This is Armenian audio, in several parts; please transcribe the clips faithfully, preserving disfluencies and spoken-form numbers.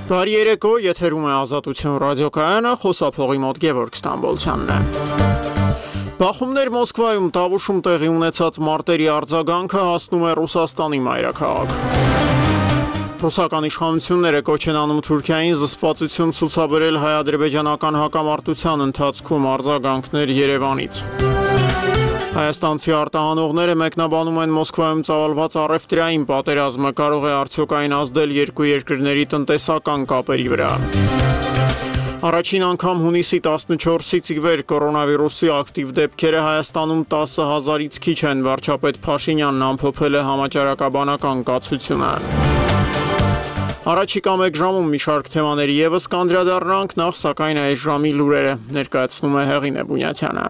Բարի երեկո, եթերում է Ազատություն ռադիոկայանը, խոսափողի մոտ Գևորգ Ստամբոլցյանն է։ Բախումներ Մոսկվայում տավուշում տեղի ունեցած մարտերի արձագանքը հասնում է Ռուսաստանի մայրաքաղաք։ Ռուսական իշխանությունները կոչ են անում Թուրքիային զսպվածություն ցուցաբերել հայ-ադրբեջանական հակամարտության ընթացքում արձագանքներ Երևանից։ Հայաստանցի արտահանողները մեկնաբանում են Մոսկվայում ծավալված առևտրային պատերազմը կարող է արդյոք այն ազդել երկու երկրների տնտեսական կապերի վրա։ Առաջին անգամ հունիսի տասնչորսից ի վեր կորոնավիրուսի ակտիվ դեպքերը Հայաստանում տասը հազարից քիչ են, վարչապետ Փաշինյանն ամփոփել է համաճարակաբանական կացությունը։ Առաջիկա մեկ ժամում մի շարք թեմաների ևս կանդրադառնանք, նախ սակայն այս ժամի լուրերը ներկայացնում է Հեղինե Բունյաթյանը։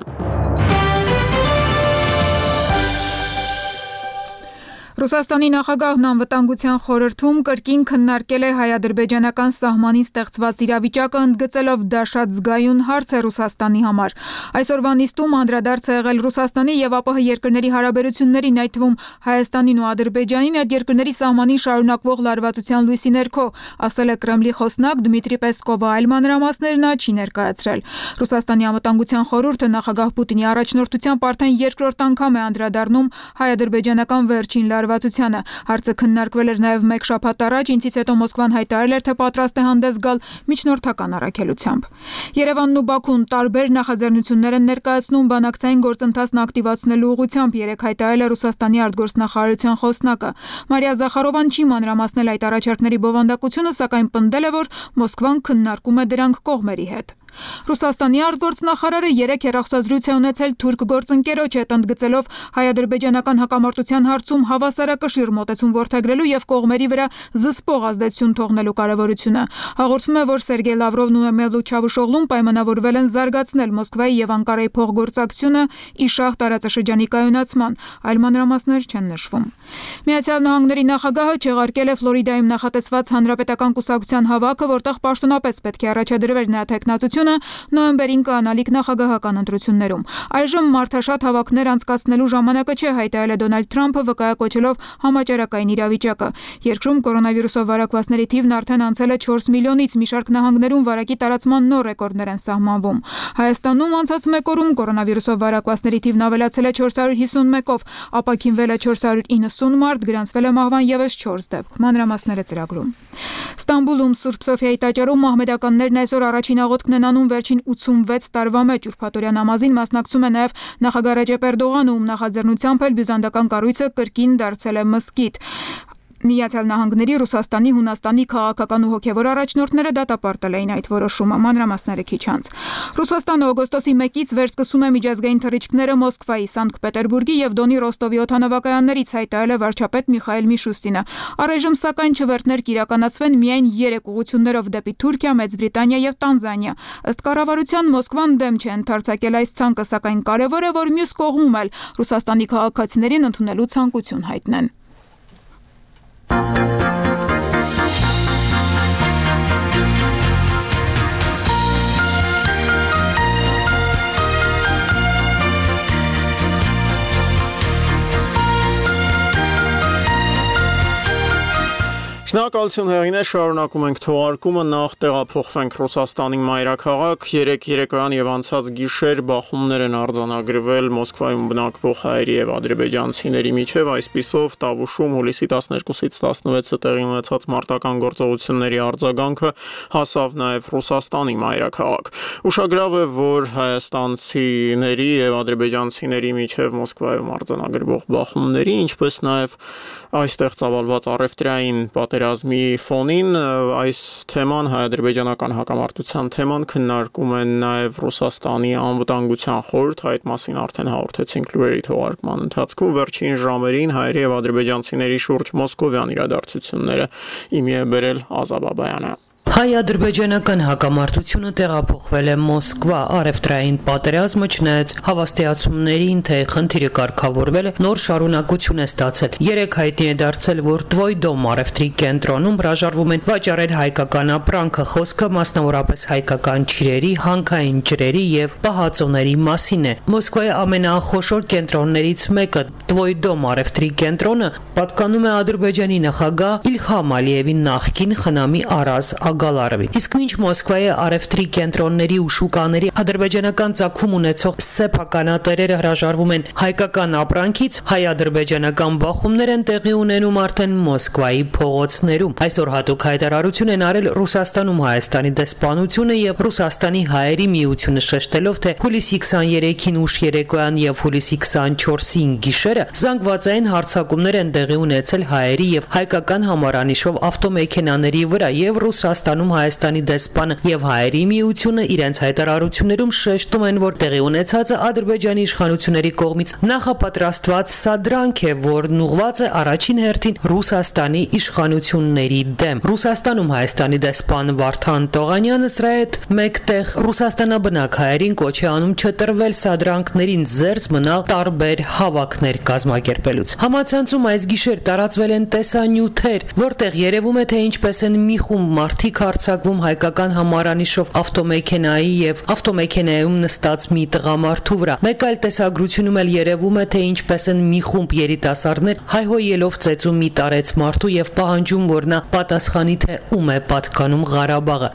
Ռուսաստանի նախագահն անվտանգության խորհրդում կրկին քննարկել է հայ-ադրբեջանական սահմանին ստեղծված իրավիճակը, ընդգծելով դաշատ զգայուն հարց է Ռուսաստանի համար։ Այսօրվա նիստում անդրադարձ է եղել Ռուսաստանի եւ ԱՊՀ երկրների հարաբերություններին, այդ թվում Հայաստանին ու Ադրբեջանին այդ երկրների սահմանին շարունակվող լարվածության լույսի ներքո, ասել է Կրեմլի խոսնակ Դմիտրի Պեսկովը, այլ մանրամասներ նա չի ներկայացրել։ Ռուսաստանի անվտանգության խորհուրդը նախագահ Պուտինի առաջնորդությամբ արդեն երկրորդ անգամ է անդրադառնում հայ-ադրբեջանական վերջին լարվածությանը։ Հարցը քննարկվել էր նաև մեկ շաբաթ առաջ, ինչից հետո Մոսկվան հայտարարել էր, թե պատրաստ է հանդես գալ միջնորդական առաքելությամբ։ Երևանն ու Բաքուն տարբեր նախաձեռնություններ են ներկայացնում բանակցային գործընթացն ակտիվացնելու ուղղությամբ, երեկ հայտարարել է Ռուսաստանի արտգործնախարարության խոսնակը։ Մարիա Զախարովան չի մանրամասնել այդ առաջարկների բովանդակությունը, սակայն պնդել է, որ Մոսկվան քննարկում է դրանք կողմերի հետ։ Ռուսաստանի արտգործնախարարը երեկ հեռախոսազրույց է ունեցել թուրք գործընկերոջ հետ, ընդգծելով հայ-ադրբեջանական հակամարտության հարցում հավասարակշիռ մոտեցում որդեգրելու եւ կողմերի վրա զսպող ազդեցություն թողնելու կարեւորությունը։ Հաղորդվում է, որ Սերգեյ Լավրովն ու Մևլութ Չավուշօղլուն պայմանավորվել են զարգացնել Մոսկվայի եւ Անկարայի փոխգործակցությունը իշահ տարածաշրջանի կայունացման, այլ մանրամասներ չեն նշվում։ Միացյալ Նահանգների նախագահը չեղարկել է Ֆլորիդայում նախատեսված հանրապետական կուսակցության հավաքը, որտեղ պաշտոնապես պետք է առաջադրվեր նրա թեկնածությունը նոյեմբերին կանալիք նախագահական ընտրություններում։ Այժմ մարդաշատ հավաքներ անցկացնելու ժամանակը չէ, հայտարարել է Դոնալդ Թրամփը, վկայակոչելով համաճարակային իրավիճակը։ Երկրում կորոնավիրուսով վարակվածների թիվն արդեն անցել է չորս միլիոնից, մի շարք նահանգներում վարակի տարածման նոր ռեկորդներ են սահմանվում։ Հայաստանում անցած մեկ օրում կորոնավիրուսով վարակվածների թիվն ավելացել է չորս հարյուր հիսունմեկ-ով, ապաքինվել է չորս հարյուր իննսուն մարդ, գրանցվել է մահվան ևս չորս դեպք։ Մանրամասները ծրագրում։ Ստամբուլում Սուրբ Սոֆիայի տաճարում մահմեդականներն այսօր առաջին աղոթքն են անում վերջին ութսունվեց տարվա մեջ։ Ուրբաթօրյա նամազին մասնակցում է նաև նախագահ Ռեջեփ Էրդողանը, ում նախաձեռնությամբ էլ բյուզանդական կառույցը կրկին դարձել է մզկիթ։ Միացյալ Նահանգների, Ռուսաստանի, Հունաստանի քաղաքական ու հոգևոր առաջնորդները դատապարտել էին այդ որոշումը, մանրամասները քիչ անց։ Ռուսաստանը օգոստոսի մեկից վերսկսում է միջազգային թռիչքները Մոսկվայի, Սանկտ Պետերբուրգի եւ Դոնի Ռոստովի օդանավակայաններից, հայտարարել է վարչապետ Միխայել Միշուստինը։ Առայժմ սակայն չվերթներ կիրականացվեն միայն երեք ուղղություններով դեպի Թուրքիա, Մեծ Բրիտանիա եւ Տանզանիա։ Ըստ կառավարության Մոսկվան դեմ չէ ընդարձակել այս ցանկը, սակայն կարևոր է, որ մյուս կողմում էլ Ռուսաստանի քաղաքացիներին ընդունելու ցանկություն հայտնեն։ Շնորհակալություն Հեղինե, շարունակում ենք թողարկումը, նախ տեղափոխվենք Ռուսաստանի մայրաքաղաք։ Երեկ երեկոյան եւ անցած գիշեր բախումներ են արձանագրվել Մոսկվայում բնակվող հայերի եւ ադրբեջանցիների միջև, այսպիսով տավուշում հուլիսի տասներկուսից տասնվեցը տեղի ունեցած մարտական գործողությունների արձագանքը հասավ նաեւ Ռուսաստանի մայրաքաղաք։ Ուշագրավ է, որ հայաստանցիների եւ ադրբեջանցիների միջև Մոսկվայում արձանագրվող բախումների, ինչպես նաեւ այստեղ ծավալված առևտրային պատերազմի ֆոնին այս թեման, հայ-ադրբեջանական հակամարտության թեման քննարկում են նաև Ռուսաստանի անվտանգության խորհուրդ, այդ մասին արդեն հաղորդեցինք լուրերի թողարկման ընթացքում։ Վերջին ժամերին հայերի եւ ադրբեջանցիների շուրջ մոսկովյան իրադարձությունները իմի է բերել Ազա Բաբայանը։ Հայ-ադրբեջանական հակամարտությունը տեղափոխվել է Մոսկվա, առևտրային պատերազմը չնայած հավաստիացումներին, թե խնդիրը կարգավորվել է, նոր շարունակություն է ստացել։ Երեկ հայտնի է դարձել, որ Տվոյդոմ առևտրի կենտրոնում հրաժարվում են վաճառել հայկական ապրանքը, խոսքը մասնավորապես հայկական ջրերի, հանքային ջրերի եւ պահածոների մասին է։ Մոսկվայի ամենախոշոր կենտրոններից մեկը, Տվոյդոմ առևտրի կենտրոնը, պատկանում է Ադրբեջանի նախագահ Իլհամ Ալիևի նախկին խնամի Արազ Ագա Բակալարովի։ Իսկ մինչ Մոսկվայի արևտրի կենտրոնների ու շուկաների ադրբեջանական ծագում ունեցող սեփականատերերը հրաժարվում են հայկական ապրանքից, հայ-ադրբեջանական բախումներ են տեղի ունենում արդեն Մոսկվայի փողոցներում։ Այսօր հատուկ հայտարարություն են արել Ռուսաստանում Հայաստանի դեսպանությունը եւ Ռուսաստանի հայերի միությունը, շեշտելով, թե հուլիսի քսաներեքին ուշ երեկոյան եւ հուլիսի քսանչորսին գիշերը զանգվածային հարձակումներ են տեղի ունեցել հայերի եւ հայկական համարանիշով ավտոմեքենաների վրա եւ Ռուսաստանում Հայաստանի դեսպանը եւ հայերի միությունը իրենց հայտարարություններում շեշտում են, որ տեղի ունեցածը Ադրբեջանի իշխանությունների կողմից նախապատրաստված սադրանք է, որն ուղղված է առաջին հերթին Ռուսաստանի իշխանությունների դեմ։ Ռուսաստանում Հայաստանի դեսպան Վարդան Տողանյանը սրա հետ մեկտեղ ռուսաստանաբնակ հայերին կոչ է անում չտրվել սադրանքներին զերծ մնալ տարբեր հավաքներ կազմակերպելուց։ Համացանցում այս գիշեր տարածվել են տեսանյութեր, որտեղ երևում է, թե ինչպես են մի խումբ մարդիկ հարձակվում հայկական համարանիշով ավտոմեքենայի եւ ավտոմեքենայում նստած մի տղամարդու վրա։ Մեկ այլ տեսագրությունում էլ երևում է, թե ինչպես են մի խումբ երիտասարդներ հայհոյելով ծեծում մի տարեց մարդու եւ պահանջում, որ նա պատասխանի, թե ում է պատկանում Ղարաբաղը։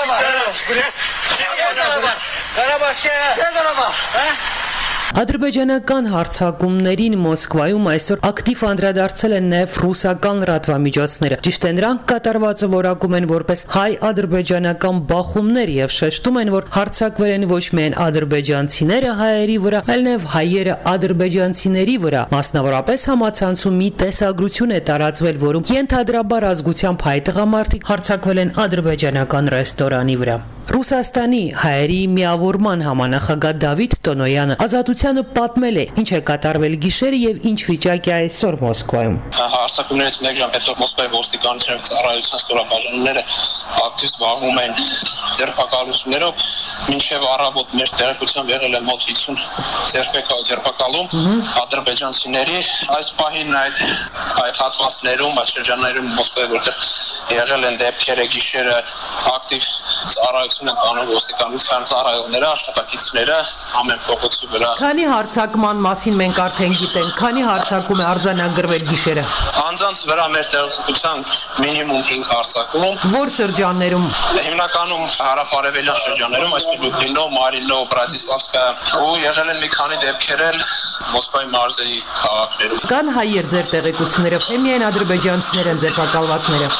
Ադրբեջանական հարձակումներին Մոսկվայում այսօր ակտիվ անդրադարձել են նաև ռուսական լրատվամիջոցները։ Ճիշտ է, նրանք կատարվածը որակում են որպես հայ-ադրբեջանական բախումներ եւ շեշտում են, որ հարձակվել են ոչ միայն ադրբեջանցիները հայերի վրա, այլ նաև հայերը ադրբեջանցիների վրա։ Մասնավորապես համացանցում մի տեսագրություն է տարածվել, որում ենթադրաբար ազգությամբ հայ տղամարդիկ հարձակվել են ադրբեջանական ռեստորանի վրա։ Ռուսաստանի հայերի միավորման համանախագահ Դավիթ Տոնոյանը Ազատությանը պատմել է, ինչ է կատարվել գիշերը եւ ինչ վիճակ է այսօր Մոսկվայում։ Հարձակումներից մեկ ժամ հետո Մոսկվայի ոստիկանության ծառայության ստորաբաժանումները ակտիվ զբաղվում են ձերբակալություններով, մինչև առավոտ մեր տեղեկությամբ եղել է մոտ հիսուն ձերբակալում ադրբեջանցիների։ Այս պահին այդ այդ հատվածներում, այդ շրջաններում Մոսկվայի որտեղ եղել են դեպքերը գիշերը ակտիվ ծառայություն են տանում ոստիկանության ծառայողները, աշխատակիցները ամեն փողոցի վրա։ Քանի հարձակման մասին մենք արդեն գիտենք, քանի հարձակում է արձանագրվել գիշերը։ Անձանց վրա մեր տեղեկությամբ մինիմում հինգ հարձակում։ Որ շրջաններում։ Հիմնականում հարավ-արևելյան շրջաններում, այսպես Լյուբլինո, Մարինո, Բրատիսլավսկա, ու եղել են մի քանի դեպքեր էլ Մոսկվայի մարզերի քաղաքներում։ Կան հայեր ձեր տեղեկություններով, թե միայն ադրբեջանցիներ են ձերբակալվածները։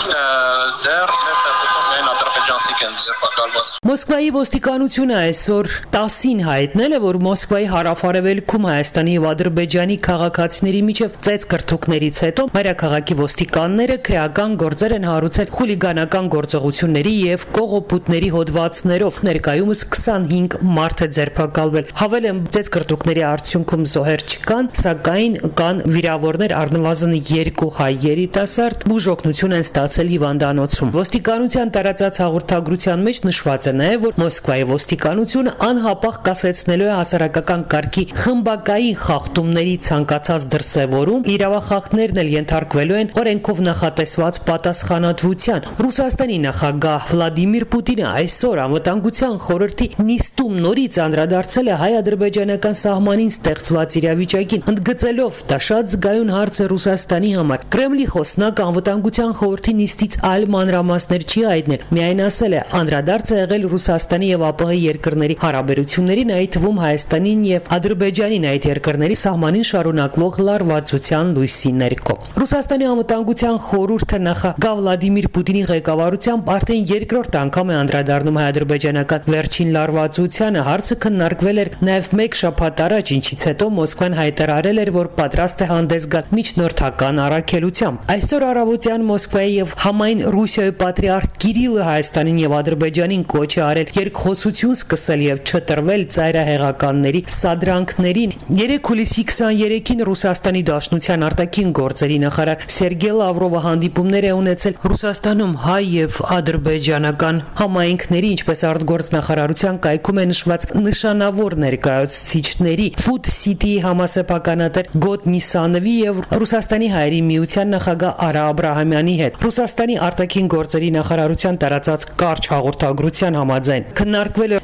Դեռ մեր տեղեկությամբ միայն ադրբեջանցիք են ձերբակալված։ Մոսկվայի ոստիկանությունը այսօր տասին հայտնել է, որ Մոսկվայի հարավ-արևելքում Հայաստանի եւ Ադրբեջանի քաղաքացիների միջև ծեծ կրթուկներից հետո մայրաքաղաքի ոստիկանները քրեական գործեր են հարուցել խուլիգանական գործողությունների եւ կողոպուտների հոդվածներով։ Ներկայումս քսանհինգ մարդ է ձերբակալվել։ Հավելեմ, ծեծ կրթուկների արդյունքում զոհեր չկան, սակայն կան վիրավորներ, առնվազն երկու հայ երիտասարդ բուժօգնություն են ստացել հիվանդանոցում։ Ոստիկանության տարածած հաղորդագրության մեջ նշված է նաև, որ Մոսկվայի ոստիկանությունը անհապաղ կասեցնելու է հասարակական կարգի խմբակային խախտումների ցանկացած դրսևորում, իրավախախտներն էլ ենթարկվելու են օրենքով նախատեսված պատասխանատվության։ Ռուսաստանի նախագահ Վլադիմիր Պուտինը այսօր անվտանգության խորհրդի նիստում նորից անդրադարձել է հայ-ադրբեջանական սահմանին ստեղծված իրավիճակին, ընդգծելով դա շատ զգայուն հարց է Ռուսաստանի համար։ Կրեմլի խոսնակ անվտանգության խորհրդի նիստից այլ մանրամասներ չի հայտնել, միայն ասել է անդրադարձ է եղել Ռուսաստանի եւ ԱՊՀ երկրների հարաբերություններին, այդ թվում Հայաստանին եւ Ադրբեջանին այդ երկրների սահմանին շարունակվող լարվածության լույսի ներքո։ Ռուսաստանի անվտանգության խորհուրդը նախագահ Վլադիմիր Պուտինի ղեկավարությամբ արդեն երկրորդ անգամ է անդրադառնում հայ-ադրբեջանական վերջին լարվածությանը։ Հարցը քննարկվել էր նաեւ մեկ շաբաթ առաջ, ինչից հետո Մոսկվան հայտարարել էր, որ պատրաստ է հանդես գալ միջնորդական առաքելությամբ։ Այսօր առավոտյան Մոսկվայի եւ համայն Ռուսիայի պատրիարք Կիրիլը Հայաստանին եւ Ադրբեջանին կոչ է արել երկխոսություն սկսել եւ չտրվել ծայրահեղականների սադրանքներին։ երեք հուլիսի քսաներեքին Ռուսաստանի Դաշնության արտաքին գործերի նախարար Սերգեյ Լավրովը հանդիպումներ է ունեցել Ռուսաստանում հայ եւ ադրբեջանական համայնքների, ինչպես արտգործնախարարության կայքում է նշված նշանավոր ներկայացուցիչների Food City համասեփականատեր Գոտ Նիսանովի եւ Ռուսաստանի հայերի միության նախագահ Արա Աբրահամյանի հետ։ Ռուսաստանի արտաքին գործերի նախարարության տարածած կարճ հաղորդագրության համաձայն քննարկվել է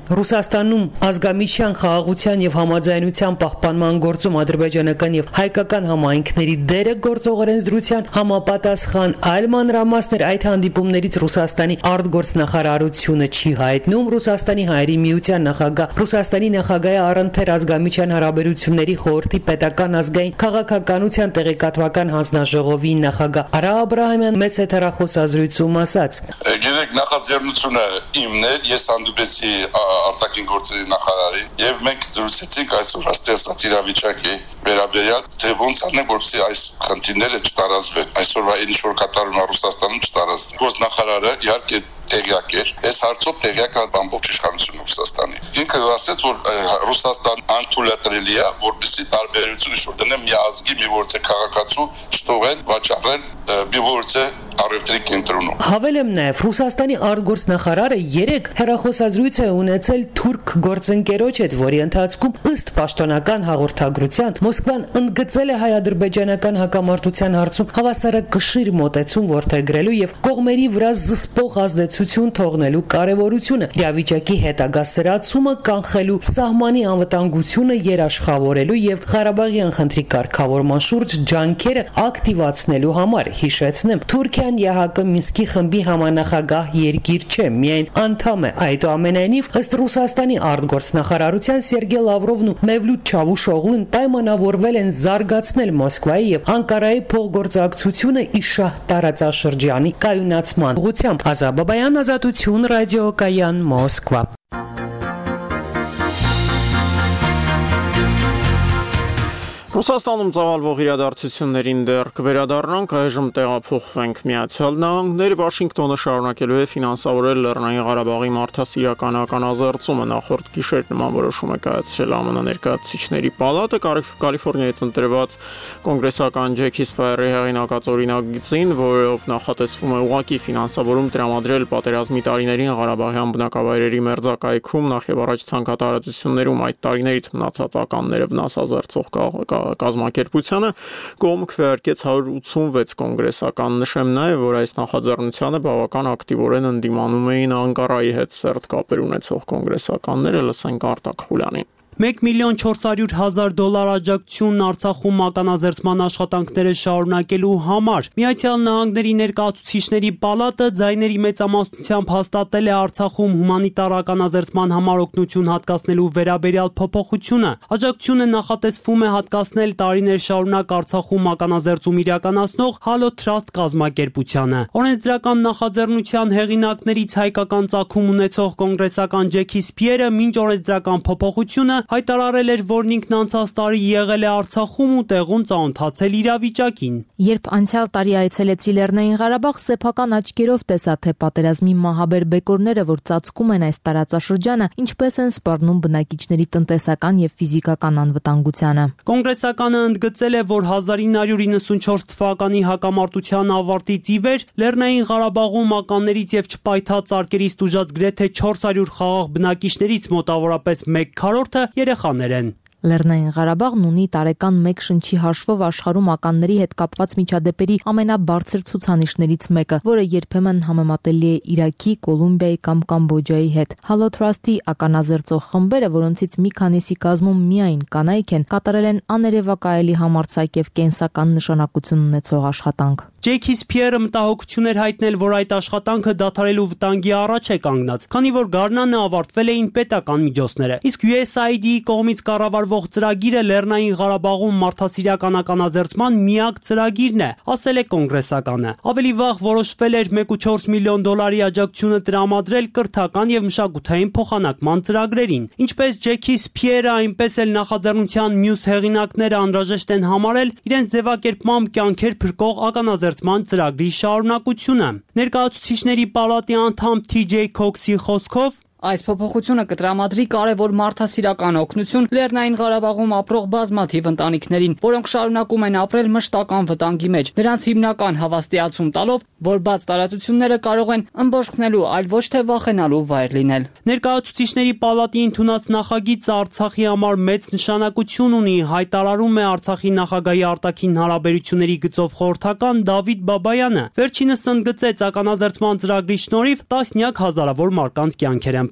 Ռուսաստանում ազգամիջյան խաղաղության եւ համաձայնության պահպանման գործում ադրբեջանական եւ հայկական համայնքների դերը գործող օրենսդրության համապատասխան այլ մանրամասներ այդ հանդիպումներից Ռուսաստանի արտգործնախարարությունը չի հայտնում։ Ռուսաստանի հայերի միության նախագահ Ռուսաստանի նախագահի առընթեր ազգամիջյան հարաբերությունների խորհրդի պետական ազգային քաղաքականության տեղեկատվական հանձնաժողովի նախագահ Արա Աբրահամյան մեծ հեռախոսազրույցում ասաց. Գիտեք, նախաձեռնությունը իմն էր, ես հանդիպեցի արտաքին գործերի նախարարի եւ մենք զրուցեցինք այսօր հաստատած իրավիճակի վերաբերյալ, թե ոնց անենք, որպեսզի այս խնդիրները չտարածվեն, այսօրվա ինչ որ կատարվում է Ռուսաստանում չտարածվեն։ Գործնախարարը իհարկե տեղյակ էր, այս հարցով տեղյակ է ամբողջ իշխանությունը Ռուսաստանի։ Ինքը ասաց, որ Ռուսաստան անթույլատրելի է, որպեսզի տարբերությունը շուտ դնեն մի ազգի, մի որձե քաղաքացու չթողեն վաճառել մի որձե առևտրի կենտրոնում։ Հավելեմ նաև Ռուսաստանի արտգործնախարարը երեք հեռախոսազրույց է ունեցել թուրք գործընկերոջ հետ, որի ընթացքում ըստ պաշտոնական հաղորդագրության Մոսկվան ընդգծել է հայ-ադրբեջանական հակամարտության հարցում հավասարակշիռ մոտեցում որդեգրելու եւ կողմերի վրա զսպող ազդեցություն թողնելու կարեւորությունը, իրավիճակի հետագա սրացումը կանխելու, սահմանի անվտանգությունը երաշխավորելու եւ Ղարաբաղյան խնդրի կարգավորման շուրջ ջանքերը ակտիվացնելու համար։ Հիշեցնեմ, Թուրքիան ԵՀԿ Մինսկի խմբի համանախագահ երկիր չէ, միայն անդամ է։ Այդուամենայնիվ, ըստ Ռուսաստանի արտգործնախարարության Սերգեյ Լավրովն ու Մևլութ Չավուշօղլուն պայմանավորվել են զարգացնել Մոսկվայի եւ Անկարայի փոխգործակցությունը իշահ տարածաշրջանի կայունացման ուղղությամբ։ Ազա Բաբայան, Ազատություն, ռադիոկայան, Մոսկվա։ Ռուսաստանում ծավալվող իրադարձություններին դեռ կվերադառնանք, այժմ տեղափոխվենք Միացյալ Նահանգներ։ Վաշինգտոնը շարունակելու է ֆինանսավորել Լեռնային Ղարաբաղի մարդասիրական ականազերծումը։ Նախորդ գիշեր նման որոշում է կայացրել ԱՄՆ ներկայացուցիչների պալատը Կալիֆոռնիայից ընտրված կոնգրեսական Ջեքի Սպայերի հեղինակած օրինագծին, որով նախատեսվում է ուղղակի ֆինանսավորում տրամադրել պատերազմի տարիներին Ղարաբաղյան բնակավայրերի մերձակայքում նախ եւ առաջ ցանկատարածություններում այդ տարիներից մնացած ականները վնասազերծող կազմակերպությանը կողմ քվեարկեց հարյուր ութսունվեց կոնգրեսական։ Նշեմ նաև, որ այս նախաձեռնությանը բավական ակտիվորեն ընդդիմանում էին Անկարայի հետ սերտ կապեր ունեցող կոնգրեսականները։ Լսենք Արտակ Խուլյանին։ մեկ միլիոն չորս հարյուր հազար դոլար աջակցությունն Արցախում ականազերծման աշխատանքները շարունակելու համար։ Միացյալ Նահանգների ներկայացուցիչների պալատը ձայների մեծամասնությամբ հաստատել է Արցախում հումանիտար ականազերծման համար օգնություն հատկացնելու վերաբերյալ փոփոխությունը։ Աջակցությունը նախատեսվում է հատկացնել տարիներ շարունակ Արցախում ականազերծում իրականացնող Halo Trust կազմակերպությանը։ Օրենսդրական նախաձեռնության հեղինակներից հայկական ծագում ունեցող կոնգրեսական Ջեքի Սպիերը մինչ օրենսդրական փոփոխությունը հայտարարել էր, որ ինքն անցած տարի եղել է Արցախում ու տեղում ծանոթացել իրավիճակին։ Երբ անցյալ տարի այցելեցի Լեռնային Ղարաբաղ, սեփական աչքերով տեսա, թե պատերազմի մահաբեր բեկորները, որ ծածկում են այս տարածաշրջանը, ինչպես են սպառնում բնակիչների տնտեսական եւ ֆիզիկական անվտանգությանը։ Կոնգրեսականը ընդգծել է, որ հազար ինը հարյուր իննսունչորս թվականի հակամարտության ավարտից ի վեր Լեռնային Ղարաբաղում ականներից եւ չպայթած արկերից տուժած գրեթե չորս հարյուր խաղաղ բնակիչներից մոտավորապես մեկ քառորդը երեխաներ են։ Լեռնային Ղարաբաղն ունի տարեկան մեկ շնչի հաշվով աշխարհում ականների հետ կապված միջադեպերի ամենաբարձր ցուցանիշներից մեկը, որը երբեմն համեմատելի է Իրաքի, Կոլումբիայի կամ Կամբոջայի հետ։ Halo Trust-ի ականազերծող խմբերը, որոնցից մի քանիսի կազմում միայն կանայք են, կատարել են աներևակայելի համարձակ եւ կենսական նշանակություն ունեցող աշխատանք։ Ջեքի Սպիերը մտահոգություն էր հայտնել, որ այդ աշխատանքը դադարելու վտանգի առաջ է կանգնած, քանի որ գարնանը ավարտվել էին պետական միջոցները։ Իսկ յու էս այ դի-ի կողմից կառավարվող ծրագիրը Լեռնային Ղարաբաղում մարդասիրական ականազերծման միակ ծրագիրն է, ասել է կոնգրեսականը։ Ավելի վաղ որոշվել էր մեկ կողմը չորս միլիոն դոլարի աջակցությունը տրամադրել կրթական եւ մշակութային փոխանակման ծրագրերին։ Ինչպես Ջեքի Սպիերը, այնպես էլ նախաձեռնության մյուս հեղինակները անհրաժեշտ են համարել իրենց ձևակերպմամբ կյանքեր փրկող ականազերծման ծրագրի շարունակությունը։ Ներկայացուցիչների պալատի անդամ Թի Ջեյ Քոքսի խոսքով Այս փոփոխությունը կտրամադրի կարևոր մարդասիրական օգնություն Լեռնային Ղարաբաղում ապրող բազմաթիվ ընտանիքներին, որոնք շարունակում են ապրել մշտական վտանգի մեջ, նրանց հիմնական հավաստիացում տալով, որ բաց տարածությունները կարող են ըմբոշխնելու, այլ ոչ թե վախենալու վայր լինել։ Ներկայացուցիչների պալատի ընդունած նախագիծը Արցախի համար մեծ նշանակություն ունի, հայտարարում է Արցախի նախագահի արտաքին հարաբերությունների գծով խորհրդական Դավիթ Բաբայանը։ Վերջինս ընդգծեց ականազերծման ծրագրի շնորհիվ տասնյակ հազարավոր մարդկանց կյանքեր են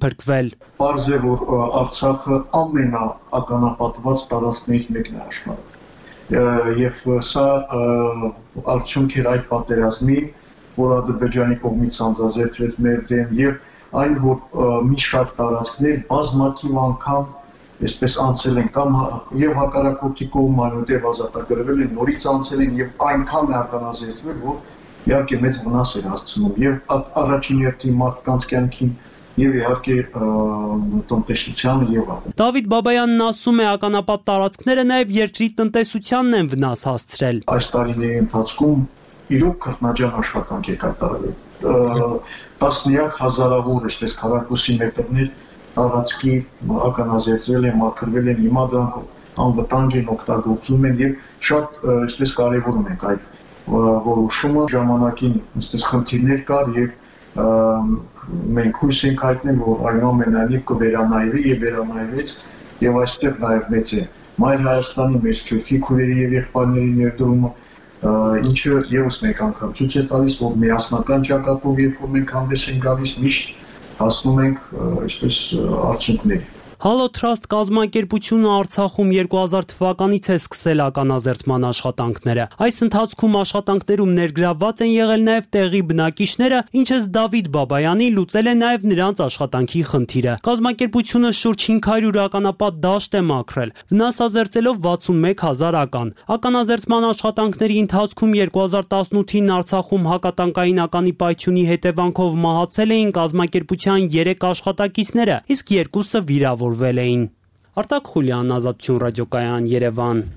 փրկվել։ Պարզ է, որ Արցախը ամենաականապատված տարածքներից մեկն է աշխարհում։ Եվ սա արդյունք էր այդ պատերազմի, որ Ադրբեջանի կողմից անձազերծվեց մեր դեմ, եւ այն, որ մի շարք տարածքներ բազմաթիվ անգամ այսպես անցել են կամ եւ հակառակորդի կողմը այնուհետեւ ազատագրվել են, նորից անցել են եւ այնքան է ականազերծվել, որ իհարկե մեծ վնաս էր հասցնում եւ առաջին հերթին մարդկանց կյանքին եւ իհարկե տնտեսությանը եւ այլն։ Դավիթ Բաբայանն ասում է, ականապատ տարածքները նաեւ երկրի տնտեսությանն են վնաս հասցրել։ Այս տարիների ընթացքում իրոք քրտնաջան աշխատանք է կատարվել։ Տասնյակ հազարավոր, այսպես քառակուսի մետրներ տարածքի ականազերծվել են, մաքրվել են, հիմա դրանք անվտանգ են, օգտագործում են եւ շատ այսպես կարեւորում ենք այդ որոշումը ժամանակին այսպես խնդիրներ կար եւ մենք հույս ենք հայտնել, որ այնուամենայնիվ կվերանայվի եւ վերանայվեց եւ այստեղ նաեւ մեծ է Մայր Հայաստանի մեծ քյուրքի քույրերի եւ եղբայրների ներդրումը, ինչը եւս մեկ անգամ ցույց է տալիս, որ միասնական ճակատով երբ որ մենք հանդես ենք գալիս, միշտ հասնում ենք այսպես արդյունքների։ Halo Trust կազմակերպությունը Արցախում երկու հազար թվականից է սկսել ականազերծման աշխատանքները։ Այս ընթացքում աշխատանքներում ներգրավված են եղել նաև տեղի բնակիչները, ինչպես Դավիթ Բաբայանի լուծել է նաև նրանց աշխատանքի խնդիրը։ Կազմակերպությունը շուրջ հինգ հարյուր ականապատ դաշտ է մաքրել, վնասազերծելով վաթսունմեկ հազար ական։ Ականազերծման աշխատանքների ընթացքում երկու հազար տասնութին Արցախում հակատանկային ականի պայթյունի հետևանքով մահացել էին կազմակերպության երեք աշխատակիցները, իսկ երկուսը վիրավոր էին։ Արտակ Խուլյան, Ազատություն ռադիոկայան, Երևան։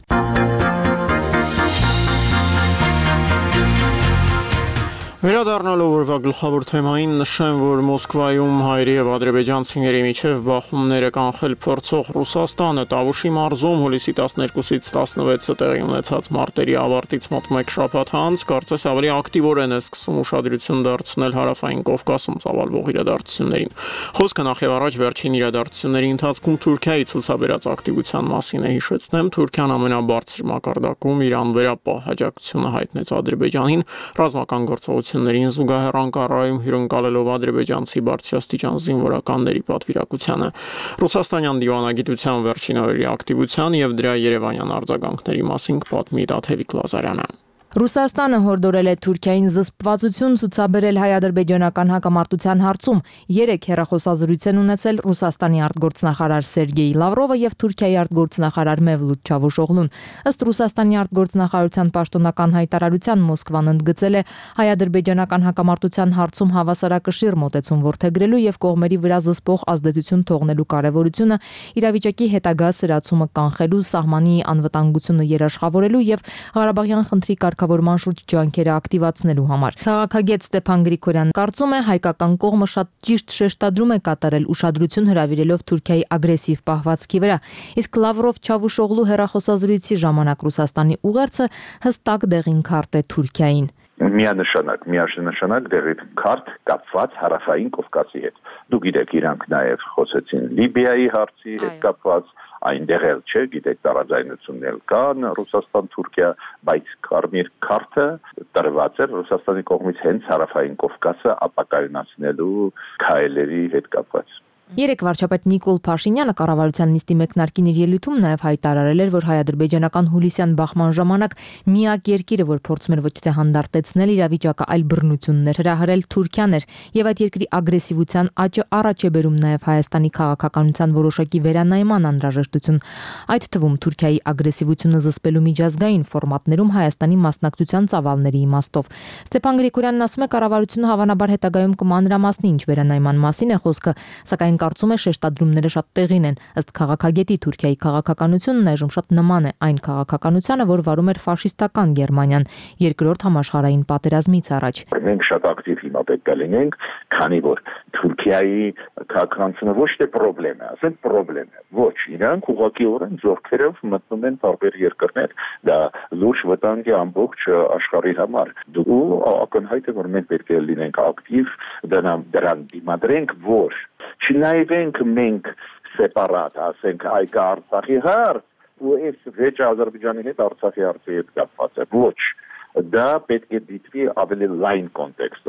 Վերադառնալով օրվա գլխավոր թեմային նշեմ, որ Մոսկվայում հայերի եւ ադրբեջանցիների միջև բախումները կանխել փորձող Ռուսաստանը Տավուշի մարզում հուլիսի տասներկուսից տասնվեցը տեղի ունեցած մարտերի ավարտից մոտ մեկ շաբաթ անց կարծես ավելի ակտիվորեն է սկսում ուշադրություն դարձնել հարավային Կովկասում ծավալվող իրադարձություններին։ Խոսքը նախ եւ առաջ վերջին իրադարձությունների ընթացքում Թուրքիայի ցուցաբերած ակտիվության մասին է հիշեցնեմ։ Թուրքիան ամենաբարձր մակարդակում իր անվերապահ աջակցությունը հայտնեց Ադրբեջանին ռազմական գործողություններին զուգահեռ Անկարայում հյուրընկալելով ադրբեջանցի բարձրաստիճան զինվորականների պատվիրակությանը։ Ռուսաստանյան դիվանագիտության վերջին օրերի ակտիվության եւ դրա երևանյան արձագանքների մասին կպատմի Տաթևիկ Լազարյանը։ Ռուսաստանը հորդորել է Թուրքիային զսպվածություն ցուցաբերել հայ-ադրբեջանական հակամարտության հարցում։ Երեք հեռախոսազրույց են ունեցել Ռուսաստանի արտգործնախարար Սերգեյ Լավրովը եւ Թուրքիայի արտգործնախարար Մևլութ Չավուշօղլուն։ Ըստ Ռուսաստանի արտգործնախարարության պաշտոնական հայտարարության Մոսկվան ընդգծել է հայ-ադրբեջանական հակամարտության հարցում հավասարակշիռ մոտեցում որդեգրելու եւ կողմերի վրա զսպող ազդեցություն թողնելու կարեւորությունը, իրավիճակի հետագա սրացումը կանխելու, սահմանի անվտանգությունը երաշխավորելու եւ Ղարաբաղյան խնդրի կարգավորման շուրջ ջանքերը ակտիվացնելու համար։ Քաղաքագետ Ստեփան Գրիգորյանը կարծում է, հայկական կողմը շատ ճիշտ շեշտադրում է կատարել ուշադրություն հրավիրելով Թուրքիայի ագրեսիվ պահվածքի վրա, իսկ Լավրով Չավուշօղլու հեռախոսազրույցի ժամանակ Ռուսաստանի ուղերձը հստակ դեղին քարտ է Թուրքիային։ Միանշանակ, միաժամանակ դերիվ քարտ կապված հարավային Կովկասի հետ։ Դու գիտեք, իրանք նաև խոսեցին Լիբիայի հարցի հետ կապված, այնտեղ էլ չէ, գիտեք, տարաձայնություններ կան Ռուսաստան-Թուրքիա, բայց կարմիր քարտը տրված է Ռուսաստանի կողմից հենց հարավային Կովկասը ապակայունացնելու քայլերի հետ կապված։ Երեք վարչապետ Նիկոլ Փաշինյանը կառավարության նիստի մեկնարկին իր ելույթում նաև հայտարարել էր, որ հայ-ադրբեջանական հուլիսյան բախման ժամանակ միակ երկիրը, որ փորձում էր ոչ թե հանդարտեցնել իրավիճակը, այլ բռնություններ հրահրել Թուրքիան էր, եւ այդ երկրի ագրեսիվության աճը առաջ է բերում նաև Հայաստանի քաղաքականության որոշակի վերանայման անհրաժեշտություն, այդ թվում Թուրքիայի ագրեսիվությունը զսպելու միջազգային ֆորմատներում Հայաստանի մասնակցության ծավալների իմաստով։ Ստեփան Գրիգորյանն ասում է, կառավարությունը հավանաբար հետագայում կմանրամասնի ինչ վերանայման մասին է խոսքը, սակայն կարծում է շեշտադրումները շատ տեղին են։ Ըստ քաղաքագետի Թուրքիայի քաղաքականությունն այժմ շատ նման է այն քաղաքականությանը, որ վարում էր ֆաշիստական Գերմանիան երկրորդ համաշխարհային պատերազմից առաջ։ Մենք շատ ակտիվ հիմա պետք է լինենք, քանի որ Թուրքիայի քաղաքականությունը ոչ թե խնդրեմ է, ասենք խնդրեմ է։ Ոչ, իրանք ուղղակիորեն զորքերով մտնում են տարբեր երկրներ, դա լուրջ վտանգ է ամբողջ աշխարհի համար։ Դու ակնհայտ է, որ մենք պետք է լինենք ակտիվ, դրան դիմադրենք, որ չնայվենք մենք սեպարատ, ասենք այգա Արցախի հարց, ու այս վեճը Ադրբեջանի հետ Արցախի հարցի հետ կապված է։ Ոչ, դա պետք է դիտվի ավելի լայն կոնտեքստով։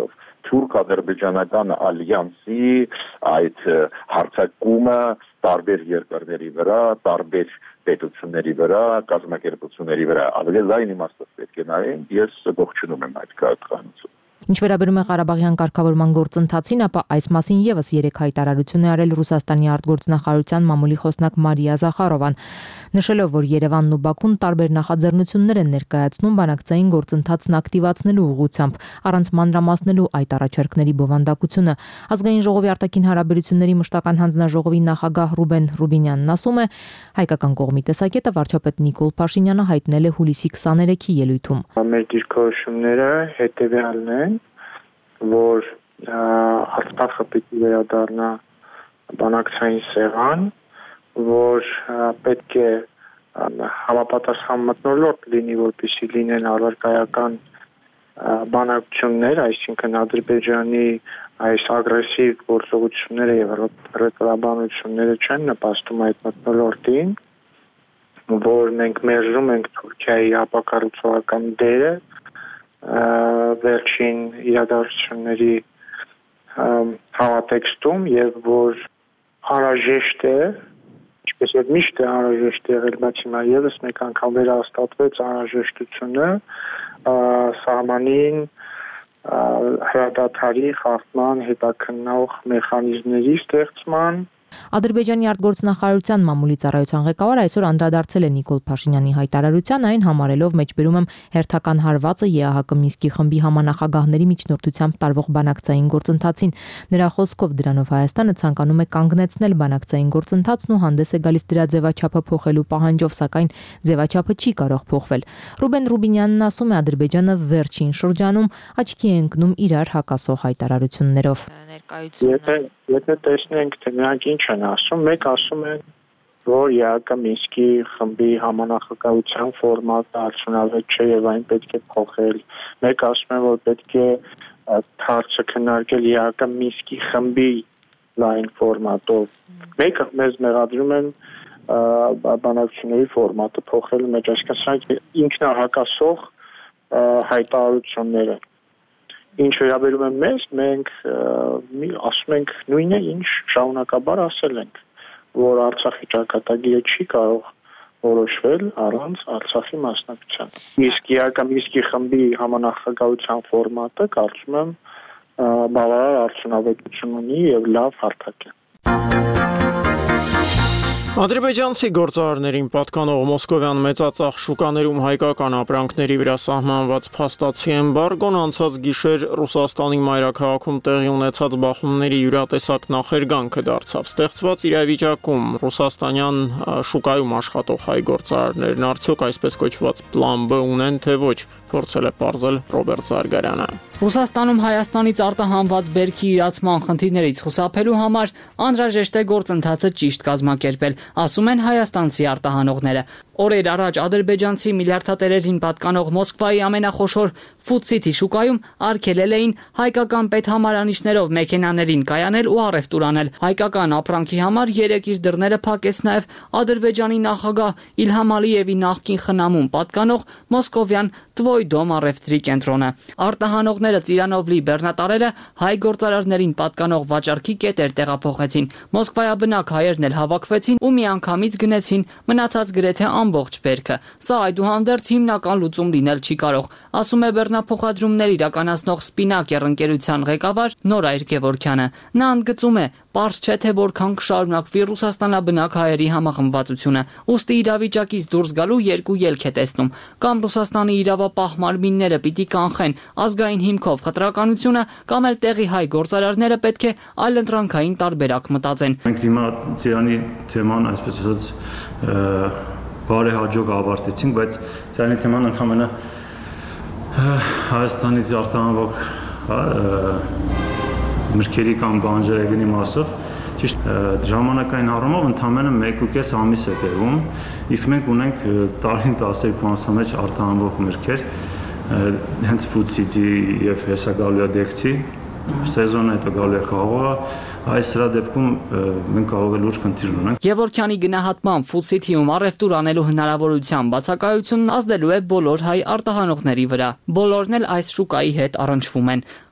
թուրք-ադրբեջանական ալյանսի այդ հարցակումը տարբեր երկրների վրա, տարբեր պետությունների վրա, կազմակերպությունների վրա ավելի լայն իմաստով պետք է նայեն, ես ողջունում եմ այդ քաղաքականությունը։ Ինչ վերաբերում է Ղարաբաղյան կարգավորման գործընթացին, ապա այս մասին եւս երեք հայտարարություն է արել Ռուսաստանի արտգործնախարարության մամուլի խոսնակ Մարիա Զախարովան, նշելով, որ Երևանն ու Բաքուն տարբեր նախաձեռնություններ են ներկայացնում բանակցային գործընթացն ակտիվացնելու ուղղությամբ, առանց մանրամասնելու այդ առաջարկների բովանդակությունը։ Ազգային ժողովի արտաքին հարաբերությունների մշտական հանձնաժողովի նախագահ Ռուբեն Ռուբինյանն ասում է, հայկական կողմի տեսակետը վարչապետ Նիկոլ Փաշինյանը հայտնել է հուլիսի քսաներեքի ելույթում։ Մեր դիրքորոշումները հետևյալն են, որ Արցախը պիտի վերադառնա բանակցային սեղան, որ պետք է համապատասխան մթնոլորտ լինի, որպեսզի լինեն առարկայական բանակցություններ, այսինքն Ադրբեջանի այս ագրեսիվ գործողությունները եւ ռետորաբանությունները չեն նպաստում այդ մթնոլորտին, որ մենք մերժում ենք Թուրքիայի ապակառուցողական դերը վերջին իրադարձությունների համատեքստում եւ որ անհրաժեշտ է, ինչպես որ միշտ է անհրաժեշտ եղել, բայց հիմա եւս մեկ անգամ վերահաստատվեց անհրաժեշտությունը սահմանին հրադադարի խախտման հետաքննող մեխանիզմների ստեղծման։ Ադրբեջանի արտգործնախարարության մամուլի ծառայության ղեկավարը այսօր անդրադարձել է Նիկոլ Փաշինյանի հայտարարության, այն համարելով մեջբերում եմ հերթական հարվածը ԵԱՀԿ Մինսկի խմբի համանախագահների միջնորդությամբ տարվող բանակցային գործընթացին։ Նրա խոսքով դրանով Հայաստանը ցանկանում է կանգնեցնել բանակցային գործընթացն ու հանդես է գալիս դրա ձևաչափը փոխելու պահանջով, սակայն ձևաչափը չի կարող փոխվել։ Ռուբեն Ռուբինյանն ասում է, Ադրբեջանը վերջին շրջանում աչքի է ընկնում իրար հակասող հայտարարություններով։ Եթե եթե տեսնենք, թե նրանք ինչ են ասում, մեկ ասում են, որ ԵԱՀԿ Մինսկի խմբի համանախագահության ֆորմատը արդյունավետ չէ եւ այն պետք է փոխել։ Մեկ ասում են, որ պետք է հարցը քննարկել ԵԱՀԿ Մինսկի խմբի լայն ֆորմատով։ Մեկը մեզ մեղադրում են բանակցությունների ֆորմատը փոխելու մեջ, այսինքն սրանք ինքնահակասող հայտարարություններ են։ Ինչ վերաբերում է մեզ, մենք ասում ենք նույնը, ինչ շարունակաբար ասել ենք, որ Արցախի ճակատագիրը չի կարող որոշվել առանց Արցախի մասնակցության։ Իսկ ԵԱՀԿ Մինսկի խմբի համանախագահության ֆորմատը, կարծում եմ, բավարար արդյունավետություն ունի եւ լավ հարթակ է։ Ադրբեջանցի գործարարներին պատկանող մոսկովյան մեծածախ շուկաներում հայկական ապրանքների վրա սահմանված փաստացի էմբարգոն անցած գիշեր Ռուսաստանի մայրաքաղաքում տեղի ունեցած բախումների յուրատեսակ նախերգանքը դարձավ։ Ստեղծված իրավիճակում ռուսաստանյան շուկայում աշխատող հայ գործարարներն արդյոք այսպես կոչված պլան B ունեն, թե ոչ, փորձել է պարզել Ռոբերտ Զարգարյանը։ Ռուսաստանում Հայաստանից արտահանված բերքի իրացման խնդիրներից խուսափելու համար անհրաժեշտ է գործընթացը ճիշտ կազմակերպել, ասում են հայաստանցի արտահանողները։ Օրեր առաջ ադրբեջանցի միլիարդատերերին պատկանող Մոսկվայի ամենախոշոր Food City շուկայում արգելել էին հայկական պետհամարանիշներով մեքենաներին կայանել ու առևտուր անել։ Հայկական ապրանքի համար երեք իր դռները փակեց նաև Ադրբեջանի նախագահ Իլհամ Ալիևի նախկին խնամում պատկանող մոսկովյան Տվոյդոմ առևտրի կենտրոնը։ Արտահանողները Ծիրանովլի բեռնատարերը հայ գործարարներին պատկանող վաճառքի կետեր տեղափոխեցին։ Մոսկվայաբնակ հայերն էլ հավաքվեցին ու միանգամից գնեցին մնացած գրեթե ամբողջ բերքը։ Սա այդուհանդերձ հիմնական լուծում լինել չի կարող, ասում է բեռնափոխադրումներ իրականացնող Սպինակեր ընկերության ղեկավար Նորայր Գևորգյանը։ Նա ընդգծում է, պարզ չէ, թե որքան կշարունակվի ռուսաստանաբնակ հայերի համախմբվածությունը, ուստի իրավիճակից դուրս գալու երկու ելք է տեսնում։ Կամ Ռուսաստանի իրավապահ մարմինները պիտի կանխեն ազգային հիմքով խտրականությունը, կամ էլ տեղի հայ գործարարները պետք է այլընտրանքային տարբերակ մտածեն։ Մենք հիմա Ծիրանի թեման, այսպես ասած, բարեհաջող ավարտեցինք, բայց Ծիրանի թեման ընդհանրապես Հայաստանից արտահանվող մրգերի կամ բանջարեղենի մասով ճիշտ ժամանակային առումով ընդամենը մեկ ու կես ամիս է տևում, իսկ մենք ունենք տարին տասներկու ամսի մեջ արտահանվող մրգեր, հենց Food City եւ հեսագալույա դեկցի, սեզոնը հետո գալու է խաղողը, այս սրա դեպքում մենք կարող է լուրջ խնդիր ունենք։ Գևորգյանի գնահատմամբ Food City-ում առևտուր անելու հնարավորության բացակայությունն ազդելու է բոլոր հայ արտահանողների վրա։ Բոլորն էլ այս շուկայի հետ առնչվում են։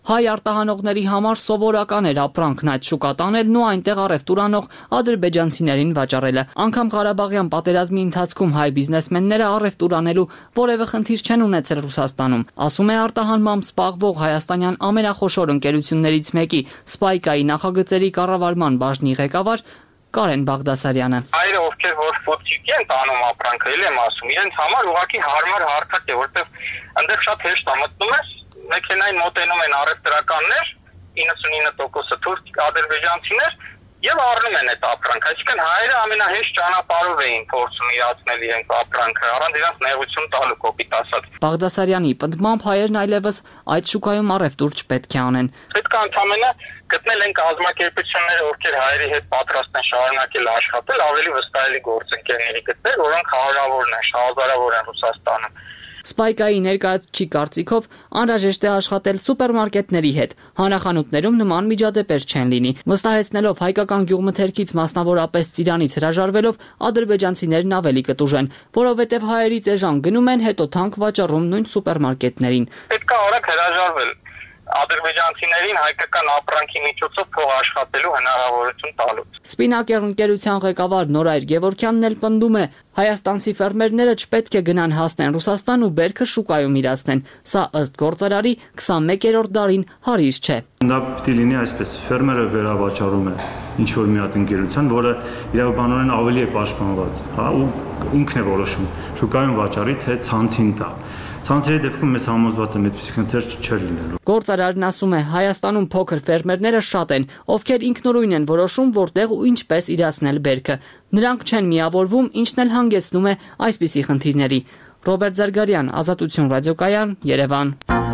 Հայ արտահանողների համար սովորական էր ապրանքն այդ շուկա տաներն ու այնտեղ առևտուր անող ադրբեջանցիներին վաճառելը։ Անգամ Ղարաբաղյան պատերազմի ընթացքում հայ բիզնեսմենները առևտուր անելու որևէ խնդիր չեն ունեցել Ռուսաստանում, ասում է արտահանմամբ զբաղվող հայաստանյան ամենախոշոր ընկերություններից մեկի Սպայկայի նախագծերի կառավարման բաժնի ղեկավար Կարեն Բաղդասարյանը։ Այրը ովքեր որ ֆոտոչիկ են տանում ապրանքը, էլ եմ ասում, իրենց համար ուղղակի հարմար հարթակ է, որովհետև այնտեղ շատ հեշտ է մտնում ես, մեքենային մոտենում են առևտրականներ, իննսունինը տոկոսը թուրք ադրբեջանցիներ եւ առնում են այդ ապրանքը, այսինքն հայերը ամենահեշտ ճանապարհով էին փորձում իրացնել իրենց ապրանքը, առանց իրենց նեղություն տալու կոպիտ ասած։ Բաղդասարյանի պնդմամբ հայերն այլևս այդ շուկայում առևտուր չպետք է անեն։ Պետք է ընդհանրապես գտնել են կազմակերպությունները, ովքեր հայերի հետ պատրաստ են շարունակել աշխատել, ավելի վստահելի գործընկերների գտնել, որոնք հարյուրավոր են, հազարավոր են Ռուսաստանում։ Սպայկայի ներկայացուցիչի կարծիքով անհրաժեշտ է աշխատել սուպերմարկետների հետ։ Հանրախանութներում նման միջադեպեր չեն լինի։ Վստահեցնելով հայկական գյուղմթերքից, մասնավորապես Ծիրանից հրաժարվելով, ադրբեջանցիներն ավելի կտուժ են, որովհետև հայերից էժան գնում են, հետո թանկ վաճառում նույն սուպերմարկետներին։ Պետք է արագ հրաժարվել ադրբեջանցիներին հայկական ապրանքի միջոցով փող աշխատելու հնարավորություն տալուց։ Սպինակեր ընկերության ղեկավար Նորայր Գևորքյանն էլ պնդում է, հայաստանցի ֆերմերները չպետք է գնան հասնեն Ռուսաստան ու բերքը շուկայում իրացնեն։ Սա ըստ գործարարի քսանմեկերորդ դարին հարիր չէ։ Դա պիտի լինի այսպես, ֆերմերը վերավաճառում է ինչ որ մի հատ ընկերության, որը իրավաբանորեն ավելի է պաշտպանված, հա, ու ինքն է որոշում շուկայում վաճառի թե ցանցին տա։ Ցանցերի դեպքում մեզ համոզված եմ այդպիսի խնդիր չէր լինելու։ Գործարարն ասում է, Հայաստանում փոքր ֆերմերները շատ են, ովքեր ինքնուրույն են որոշում, որտեղ ու ինչպես իրացնել բերքը։ Նրանք չեն միավորվում, ինչն էլ հանգեցնում է այսպիսի խնդիրների։ Ռոբերտ Զարգարյան, Ազատություն ռադիոկայան, Երևան։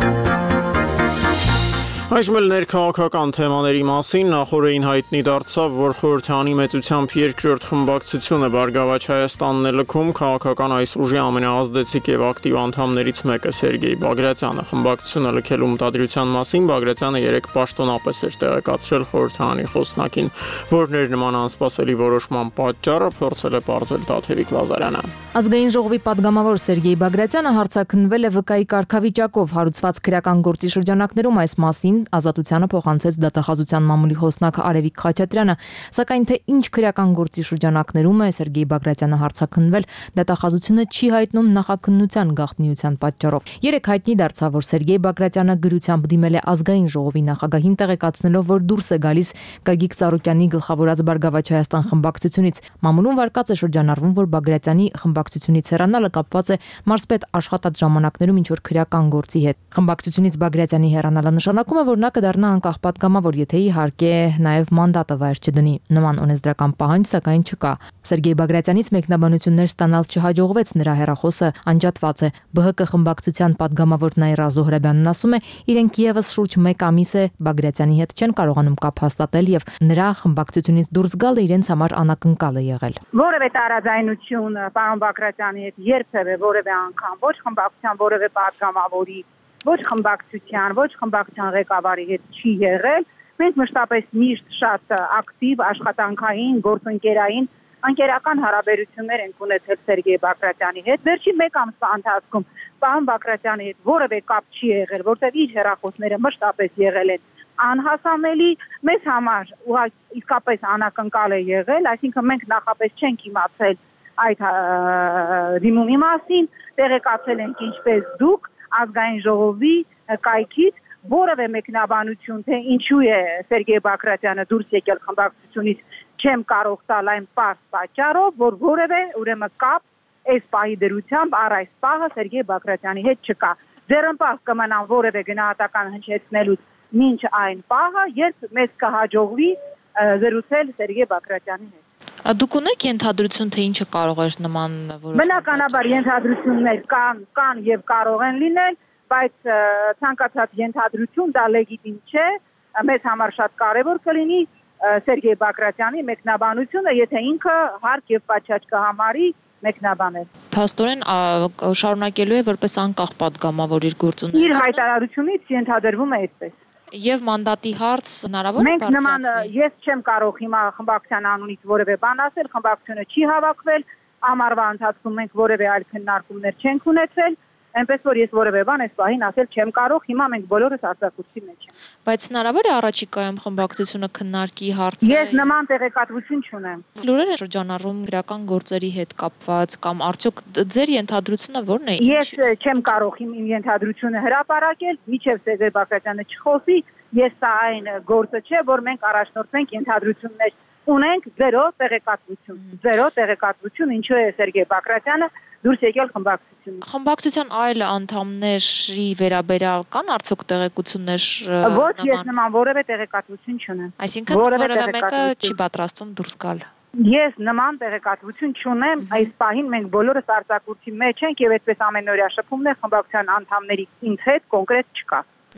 Այժմ էլ ներքաղաքական թեմաների մասին նախորդին հայտնի դարձավ, որ խորհրդանի մեծությամբ երկրորդ խմբակցությունը Բարգավաճ Հայաստանն է լքում քաղաքական այս ուժի ամենաազդեցիկ եւ ակտիվ անդամներից մեկը Սերգեյ Բագրատյանը։ Խմբակցությունը լքելու մտադրության մասին Բագրատյանը երեք պաշտոնապես էր տեղեկացրել խորհրդանի խոսնակին, որն էր նման անսպասելի որոշման պատճառը, փորձել է պարզել Տաթևիկ Լազարյանը։ Ազգային ժողովի падգամավոր Սերգեյ Բագրատյանը հարցաքննվել է վկայի կարգավիճակով հարուցված քրեական գործի շրջանակներում այս մասին Ազատությանը փոխանցեց դատախազության մամուլի խոսնակ Արևիկ Խաչատրյանը, սակայն թե ինչ քրեական գործի շրջանակներում է Սերգեյ Բագրատյանը հարցաքննվել, դատախազությունը չի հայտնում նախաքննության գաղտնիության պատճառով։ Երեք հայտնի դարձավ, որ Սերգեյ Բագրատյանը գրությամբ դիմել է ազգային ժողովի նախագահին տեղեկացնելով, որ դուրս է գալիս Գագիկ Ծառուկյանի գլխավորած Բարգավաճ Հայաստան խմբակցությունից։ Մամուլում վարկած է շրջանառվում, որ Բագրատյանի խմբակցությունից հեռանալը կապված է մարզպետ աշխատած ժամանակներում ինչ որ քրեական գործի հետ։ Խմբակցությունից Բագրատյանի հեռանալը նշանակում է, որ նա կդառնա անկախ падգամավոր, եթե իհարկե նաև մանդատը վայր չդնի։ Նման օրենսդրական պահանջ սակայն չկա։ Սերգեյ Բագրատյանից մեկնաբանություններ ստանալ չհաջողվեց, նրա հեռախոսը անջատված է։ ԲՀԿ խմբակցության падգամավոր Նաիրա Զոհրաբյանն ասում է, իրենք եւս շուրջ մեկ ամիս է Բագրատյանի հետ չեն կարողանում կապ հաստատել եւ նրա խմբակցությունից դուրս գալը իրենց համար անակնկալ է եղել։ Որևէ տարաձայնություն պարոն Բագրատյանի հետ երբևէ որևէ անգամ ոչ խմբակցության որևէ падգամավորի ոչ խմբակցության, ոչ խմբակցության ղեկավարի հետ չի եղել։ Մենք մշտապես միշտ շատ ակտիվ աշխատանքային, գործընկերային, անկերական հարաբերություններ ենք ունեցել Սերգեյ Բագրատյանի հետ։ Վերջին մեկ ամսվա ընթացքում պարոն Բագրատյանի հետ որևէ կապ չի եղել, որտեղ իր հեռախոսները մշտապես եղել են անհասանելի, մեզ համար իսկապես անակնկալ է եղել, այսինքն մենք նախապես չենք իմացել այդ դիմումի մասին, տեղեկացել ենք ինչպես դուք ազգային ժողովի կայքից որևէ մեկնաբանություն, թե ինչու է Սերգեյ Բագրատյանը դուրս եկել խմբակցությունից, չեմ կարող տալ այն պարզ պատճառով, որ որևէ ուրեմն կապ այս պահի դրությամբ առ այս պահը Սերգեյ Բագրատյանի հետ չկա։ Ձեռնպահ կմնան որևէ գնահատական հնչեցնելուց մինչ այն պահը, երբ մեզ կհաջողվի զրուցել Սերգեյ Բագրատյանի հետ։ Դուք ունեք ենթադրություն, թե ինչը կարող էր նման որոշում։ Բնականաբար ենթադրություններ կան, կան եւ կարող են լինել, բայց ցանկացած ենթադրություն դա լեգիտիմ չէ, մեզ համար շատ կարեւոր կլինի Սերգեյ Բագրատյանի մեկնաբանությունը, եթե ինքը հարկ եւ պատշաճ կհամարի մեկնաբանել։ Փաստորեն շարունակելու է որպես անկախ падգամավոր իր գործունեությունը։ Իր հայտարարությունից ենթադրվում է այդպես։ Եվ մանդատի հարց հնարավոր է մենք նման ես չեմ կարող հիմա խմբակցության անունից որևէ բան ասել, խմբակցությունը չի հավաքվել, ամառվա ընթացքում մենք որևէ այլ քննարկումներ չենք ունեցել, այնպես որ ես որևէ բան այս պահին ասել չեմ կարող, հիմա մենք բոլորս արձակուրդի մեջ ենք։ Բայց հնարավոր է առաջիկայում խմբակցությունը քննարկի հարցը։ Ես նման տեղեկատվություն չունեմ։ Լուրեր են շրջանառում գրական գործերի հետ կապված կամ արդյոք ձեր ենթադրությունը ո՞րն է։ Ես չեմ կարող իմ ենթադրությունը հրապարակել, մինչև Սերգեյ Բակրատյանը չխոսի, ես սա այն գործը չէ, որ մենք առաջնորդվենք ենթադրություններ ունենք զերո տեղեկատվություն։ Զերո տեղեկատվություն, ինչու է Սերգեյ Բակրատյանը դուրս եկել խմբակցությունից։ Խմբակցության այլ անդամների վերաբերյալ կան արդյոք տեղեկություններ։ Ոչ, ես նման որևէ տեղեկատվություն չունեմ։ Այսինքն որևէ մեկը չի պատրաստվում դուրս գալ։ Ես նման տեղեկատվություն չունեմ, այս պահին մենք բոլորս արձակուրդի մեջ ենք եւ այդպես ամենօրյա շփումներ խմբակցության անդամների ինձ հետ կոնկրետ չկա։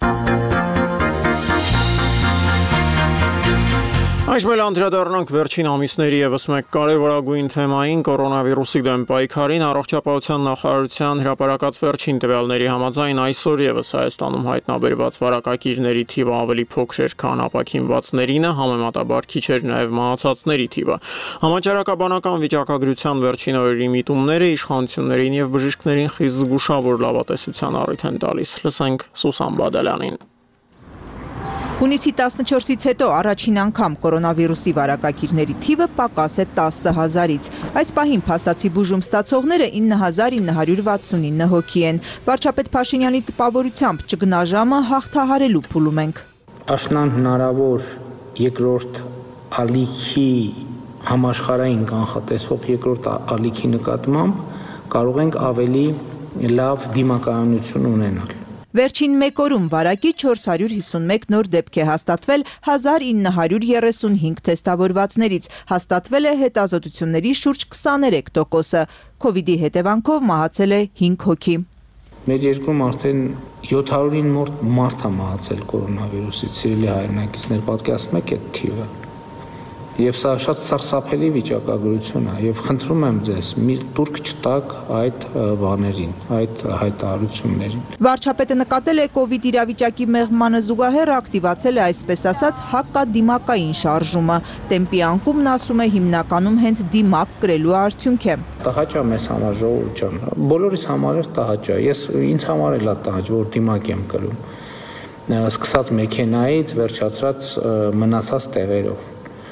Այժմ անդրադառնանք վերջին ամիսների ևս մեկ կարևորագույն թեմային՝ կորոնավիրուսի դեմ պայքարին։ Առողջապահության նախարարության հրապարակած վերջին տվյալների համաձայն այսօր ևս Հայաստանում հայտնաբերված վարակակիրների թիվը ավելի փոքր էր, քան ապաքինվածներինը, համեմատաբար քիչ էր նաև մահացածների թիվը։ Համաճարակաբանական վիճակագրության վերջին օրերի միտումները իշխանություններին եւ բժիշկներին խիստ զգուշավոր լավատեսության առիթ են տալիս։ Լսենք Սուսան Բադալյանին։ Հունիսի տասնչորսից հետո առաջին անգամ կորոնավիրուսի վարակակիրների թիվը պակաս է տասը հազարից։ Այս պահին փաստացի բուժում ստացողները ինը հազար ինը հարյուր վաթսունինը հոգի են։ Վարչապետ Փաշինյանի տպավորությամբ ճգնաժամը հաղթահարելու փուլում ենք։ Աշնան հնարավոր երկրորդ ալիքի համաշխարհային կանխատեսվող երկրորդ ալիքի նկատմամբ կարող ենք ավելի լավ դիմակայունություն ունենալ։ Վերջին մեկ օրում վարակի չորս հարյուր հիսունմեկ նոր դեպք է հաստատվել հազար ինը հարյուր երեսունհինգ թեստավորվածներից, հաստատվել է հետազոտությունների շուրջ քսաներեք տոկոսը, քովիդի հետևանքով մահացել է հինգ հոգի։ Մեր երկրում արդեն յոթ հարյուրին մոտ մարդ է մահացել կորոնավիրուսից, սիրելի հայրենակիցներ, պատկերացնում եք այդ թիվը։ Եվ սա շատ սարսափելի վիճակագրություն է, եւ խնդրում եմ ձեզ, մի տուրք չտաք այդ բաներին, այդ հայտարարություններին։ Վարչապետը նկատել է կովիդ իրավիճակի մեղմանը զուգահեռ ակտիվացել է այսպես ասած հակադիմակային շարժումը։ Տեմպի անկումն ասում է հիմնականում հենց դիմակ կրելու արդյունք է։ Տհաճ է մեզ համար, ժողովուրդ ջան, բոլորիս համար էլ տհաճ է։ Ես ինձ համար էլ է տհաճ, որ դիմակ եմ կրում։ Սկսած մեքենայից վերջացրած մնացած տեղերով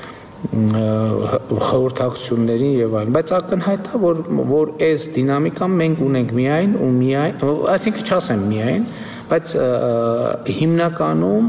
խորհրդակցություններին եւ այլն, բայց ակնհայտ է, որ որ այս դինամիկան մենք ունենք միայն ու միայն, այսինքն չասեմ միայն, բայց հիմնականում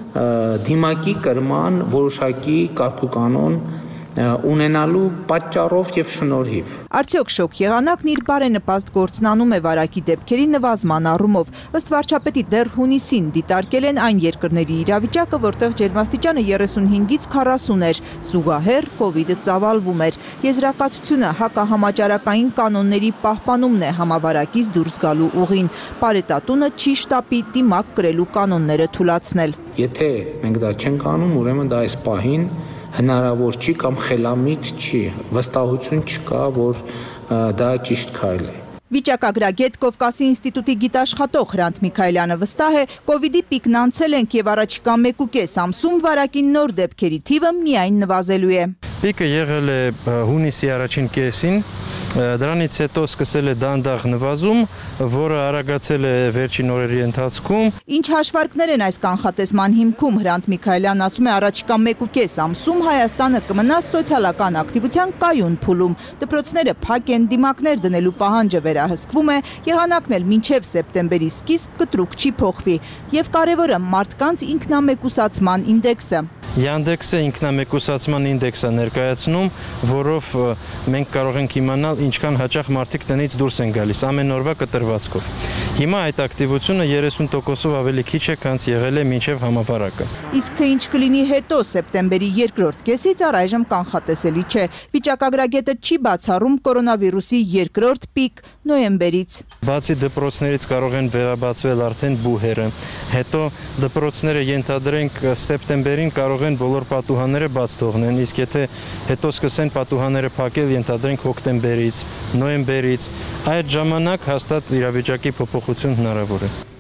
դիմակի կրման որոշակի կարգուկանոն ունենալու պատճառով եւ շնորհիվ։ Արդյոք շոկ եղանակն իր բարենպաստ գործն անում է վարակի դեպքերի նվազման առումով։ Ըստ վարչապետի դեռ հունիսին դիտարկել են այն երկրների իրավիճակը, որտեղ ջերմաստիճանը երեսունհինգից քառասուն էր, զուգահեռ կովիդը ծավալվում էր։ Եզրակացությունը հակահամաճարակային կանոնների պահպանումն է համավարակից դուրս գալու ուղին։ Պարետատունը չի շտապի դիմակ կրելու կանոնները թույլատրել։ Եթե մենք դա չենք անում, ուրեմն դա այս պահին հնարավոր չի կամ խելամիտ չի, վստահություն չկա, որ դա ճիշտ քայլ է։ Վիճակագրագետ Կովկասի ինստիտուտի գիտաշխատող Հրանտ Միքայելյանը վստահ է, կովիդի պիկն անցել ենք եւ առաջիկա մեկուկես ամսում վարակի նոր դեպքերի թիվը միայն նվազելու է։ Պիկը եղել է հունիսի առաջին կեսին, դրանից հետո սկսել է դանդաղ նվազում, որը արագացել է վերջին օրերի ընթացքում։ Ինչ հաշվարկներ են այս կանխատեսման հիմքում, Հրանտ Միքայելյանն ասում է, առաջիկա մեկուկես ամսում Հայաստանը կմնա սոցիալական ակտիվության կայուն փուլում։ Դպրոցները փակ են, դիմակներ դնելու պահանջը վերահսկվում է, եղանակն էլ մինչև սեպտեմբերի սկիզբ կտրուկ չի փոխվի։ Եվ կարևորը մարդկանց ինքնամեկուսացման ինդեքսը։ Yandex-ը ինքնամեկուսացման ինդեքս է ներկայացնում, որով մենք կարող ենք իմանալ ինչքան հաճախ մարդիկ տնից դուրս են գալիս ամեն օրվա կտրվածքով։ Հիմա այդ ակտիվությունը երեսուն տոկոսով ավելի քիչ է, քան եղել է մինչև համավարակը։ Իսկ թե ինչ կլինի հետո սեպտեմբերի երկրորդ կեսից առայժմ կանխատեսելի չէ։ Վիճակագրագետը չի բացառում կորոնավիրուսի երկրորդ պիկ նոյեմբերից։ Բացի դպրոցներից կարող են վերաբացվել արդեն բուհերը, հետո դպրոցները ենթադրենք սեպտեմբերին կարող են բոլոր պատուհանները բաց թողնեն, իսկ եթե հետո սկսեն պատուհանները փակել, ենթադրենք հոկտեմբերից, նոյեմբերից, այդ ժամանակ հաստատ իրավիճակի փոփոխություն հնարավոր է։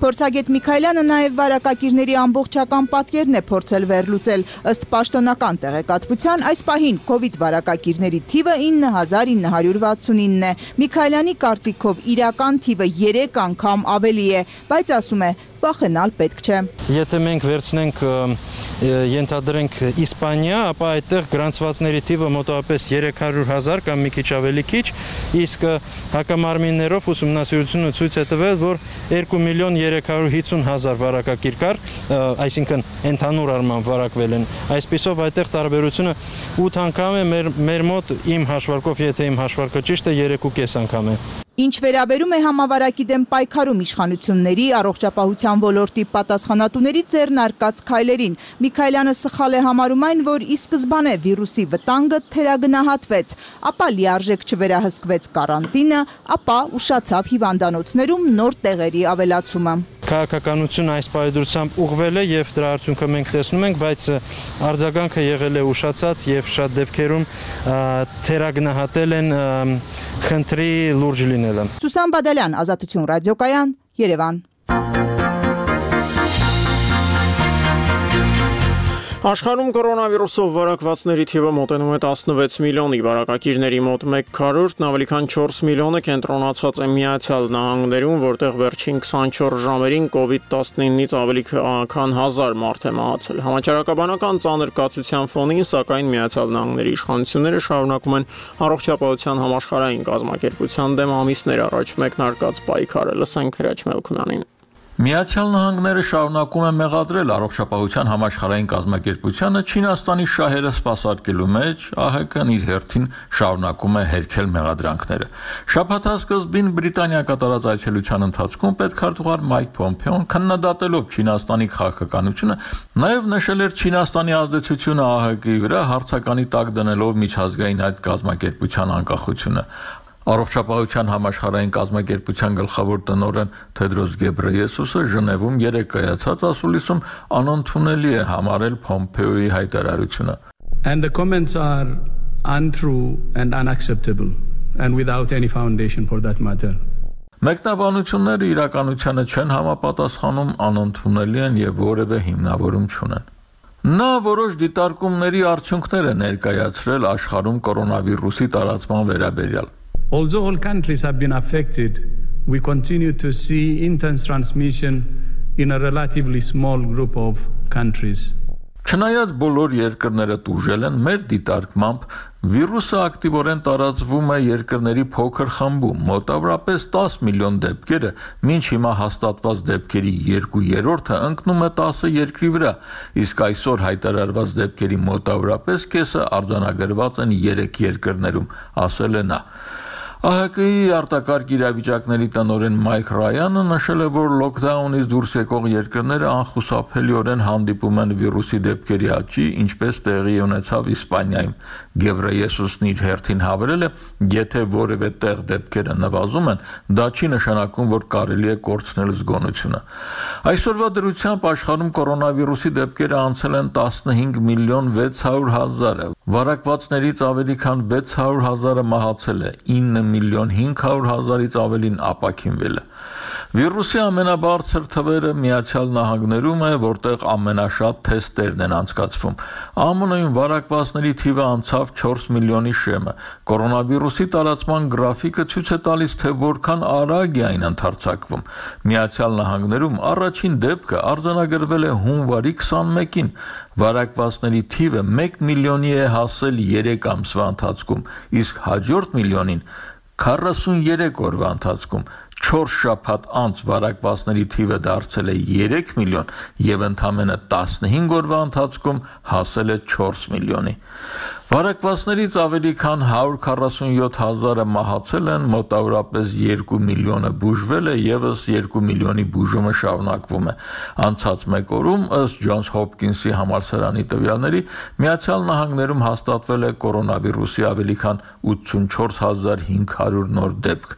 Փորձագետ Միքայելյանը նաև վարակակիրների ամբողջական պատկերն է փորձել վերլուծել։ Ըստ պաշտոնական տեղեկատվության, այս պահին կովիդ վարակակիրների թիվը ինը հազար ինը հարյուր վաթսունինն է։ Միքայելյանի կարծիքով իրական թիվը երեք անգամ ավելի է, բայց ասում է, վախենալ պետք չէ։ Եթե մենք վերցնենք ենթադրենք Իսպանիա, ապա այդտեղ գրանցվածների թիվը մոտավորապես երեք հարյուր հազար կամ մի քիչ ավելի քիչ, իսկ հակամարմիններով ուսումնասիրությունը ցույց է տվել, որ երկու միլիոն երեք հարյուր հիսուն հազար վարակակիր կար, այսինքն ընդհանուր առմամբ վարակվել են։ Այսպիսով այդտեղ տարբերությունը ութ անգամ է, մեր մեր մոտ իմ հաշվարկով, եթե իմ հաշվարկը ճիշտ է, երեք ու կես անգամ է։ Ինչ վերաբերում է համավարակի դեմ պայքարում իշխանությունների, առողջապահության ոլորտի պատասխանատուների ձեռնարկած քայլերին, Միքայելյանը սխալ է համարում այն, որ ի սկզբանե վիրուսի վտանգը թերագնահատվեց, ապա լիարժեք չվերահսկվեց կարանտինը, ապա ուշացավ հիվանդանոցներում նոր տեղերի ավելացումը։ Քաղաքականությունը այս պայդրությամբ ուղղվել է եւ դրա արդյունքը մենք տեսնում ենք, բայց արձագանքը եղել է ուշացած եւ շատ դեպքերում թերագնահատել են խնդրի լուրջ լինելը։ Սուսան Բադալյան, Ազատություն ռադիոկայան, Երևան։ Աշխարհում կորոնավիրուսով վարակվածների թիվը մոտենում է տասնվեց միլիոնի, վարակակիրների մոտ մեկ քառորդն ավելի քան չորս միլիոնը կենտրոնացած է Միացյալ Նահանգներում, որտեղ վերջին քսանչորս ժամերին կովիդ տասնինից ավելի քան հազար մարդ է մահացել։ Համաճարակաբանական ծանր կացության ֆոնին, սակայն Միացյալ Նահանգների իշխանությունները շարունակում են առողջապահության համաշխարհային կազմակերպության դեմ ամիսներ առաջ մեկնարկած պայքարը։ Լսենք Հրաչ Մելքոնյանին։ Միացյալ Նահանգները շարունակում է մեղադրել առողջապահության համաշխարհային կազմակերպությանը Չինաստանի շահերը սպասարկելու մեջ, ԱՀԿ-ն իր հերթին շարունակում է հերքել մեղադրանքները։ Շաբաթ սկզբին Բրիտանիա կատարած այցելության ընթացքում պետքարտուղար Մայք Պոմպեոն քննադատելով Չինաստանի քաղաքականությունը նաև նշել էր Չինաստանի ազդեցությունը ԱՀԿ-ի վրա հարցականի տակ դնելով միջազգային այդ կազմակերպության անկախությունը։ Առողջապահության համաշխարհային կազմակերպության գլխավոր տնօրեն Թեդրոս Գեբրեյեսուսը Ժնևում երեկ կայացած ասուլիսում անընդունելի է համարել Պոմպեոյի հայտարարությունը։ And the comments are untrue and unacceptable and without any foundation for that matter. Մեկնաբանությունները իրականությանը չեն համապատասխանում, անընդունելի են եւ որևէ հիմնավորում չունեն։ Նա որոշ դիտարկումների արդյունքներ է ներկայացրել աշխարհում կորոնավիրուսի տարածման վերաբերյալ։ Although all countries have been affected, we continue to see intense transmission in a relatively small group of countries. Չնայած բոլոր երկրները տուժել են, մեր դիտարկմամբ վիրուսը ակտիվորեն տարածվում է երկրների փոքր խմբում, մոտավորապես տասը միլիոն դեպքերը, մինչ հիմա հաստատված դեպքերի երկու երրորդը ընկնում է տասը երկրի վրա, իսկ այսօր հայտարարված դեպքերի մոտավորապես կեսը արձանագրված են երեք երկրներում, ասել է նա։ ԱՀԿ-ի արտակարգ իրավիճակների տնօրեն Մայք Ռայանը նշել է, որ լոքդաունից դուրս եկող երկրները անխուսափելիորեն հանդիպում են վիրուսի դեպքերի աճի, ինչպես տեղի ունեցավ Իսպանիայում։ Գեբրեյեսուսն իր հերթին հավելել է, եթե որևէ տեղ դեպքերը նվազում են, դա չի նշանակում, որ կարելի է կորցնել զգոնությունը։ Այսօրվա դրությամբ աշխարհում կորոնավիրուսի դեպքերը անցել են տասնհինգ միլիոն վեց հարյուր հազարը, վարակվածներից ավելի քան վեց հարյուր հազարը մահացել է, ինը միլիոն հինգ հարյուր հազարից ավելին ապաքինվել է։ Վիրուսի ամենաբարձր թվերը Միացյալ Նահանգներում է, որտեղ ամենաշատ թեստերն են անցկացվում։ ԱՄՆ-ում վարակվածների թիվը անցավ չորս միլիոնի շեմը։ Կորոնավիրուսի տարածման գրաֆիկը ցույց է տալիս, թե որքան արագ է այն ընդարձակվում։ Միացյալ Նահանգներում առաջին դեպքը արձանագրվել է հունվարի քսանմեկին։ Վարակվածների թիվը մեկ միլիոնի է հասել երեք ամսվա ընթացքում, իսկ հաջորդ միլիոնին քառասուններեք օրվա ընթացքում, չորս շաբաթ անց վարակվածների թիվը դարձել է երեք միլիոն եւ ընդամենը տասնհինգ օրվա ընթացքում հասել է չորս միլիոնի։ Վարակվածներից ավելի քան հարյուր քառասունյոթ հազարը մահացել են, մոտավորապես երկու միլիոնը բուժվել է, եւս երկու միլիոնի բուժումը շարունակվում է։ Անցած մեկ օրում, ըստ Ջոնս Հոփքինսի համալսարանի տվյալների, Միացյալ Նահանգներում հաստատվել է կորոնավիրուսի ավելի քան ութսունչորս հազար հինգ հարյուր նոր դեպք։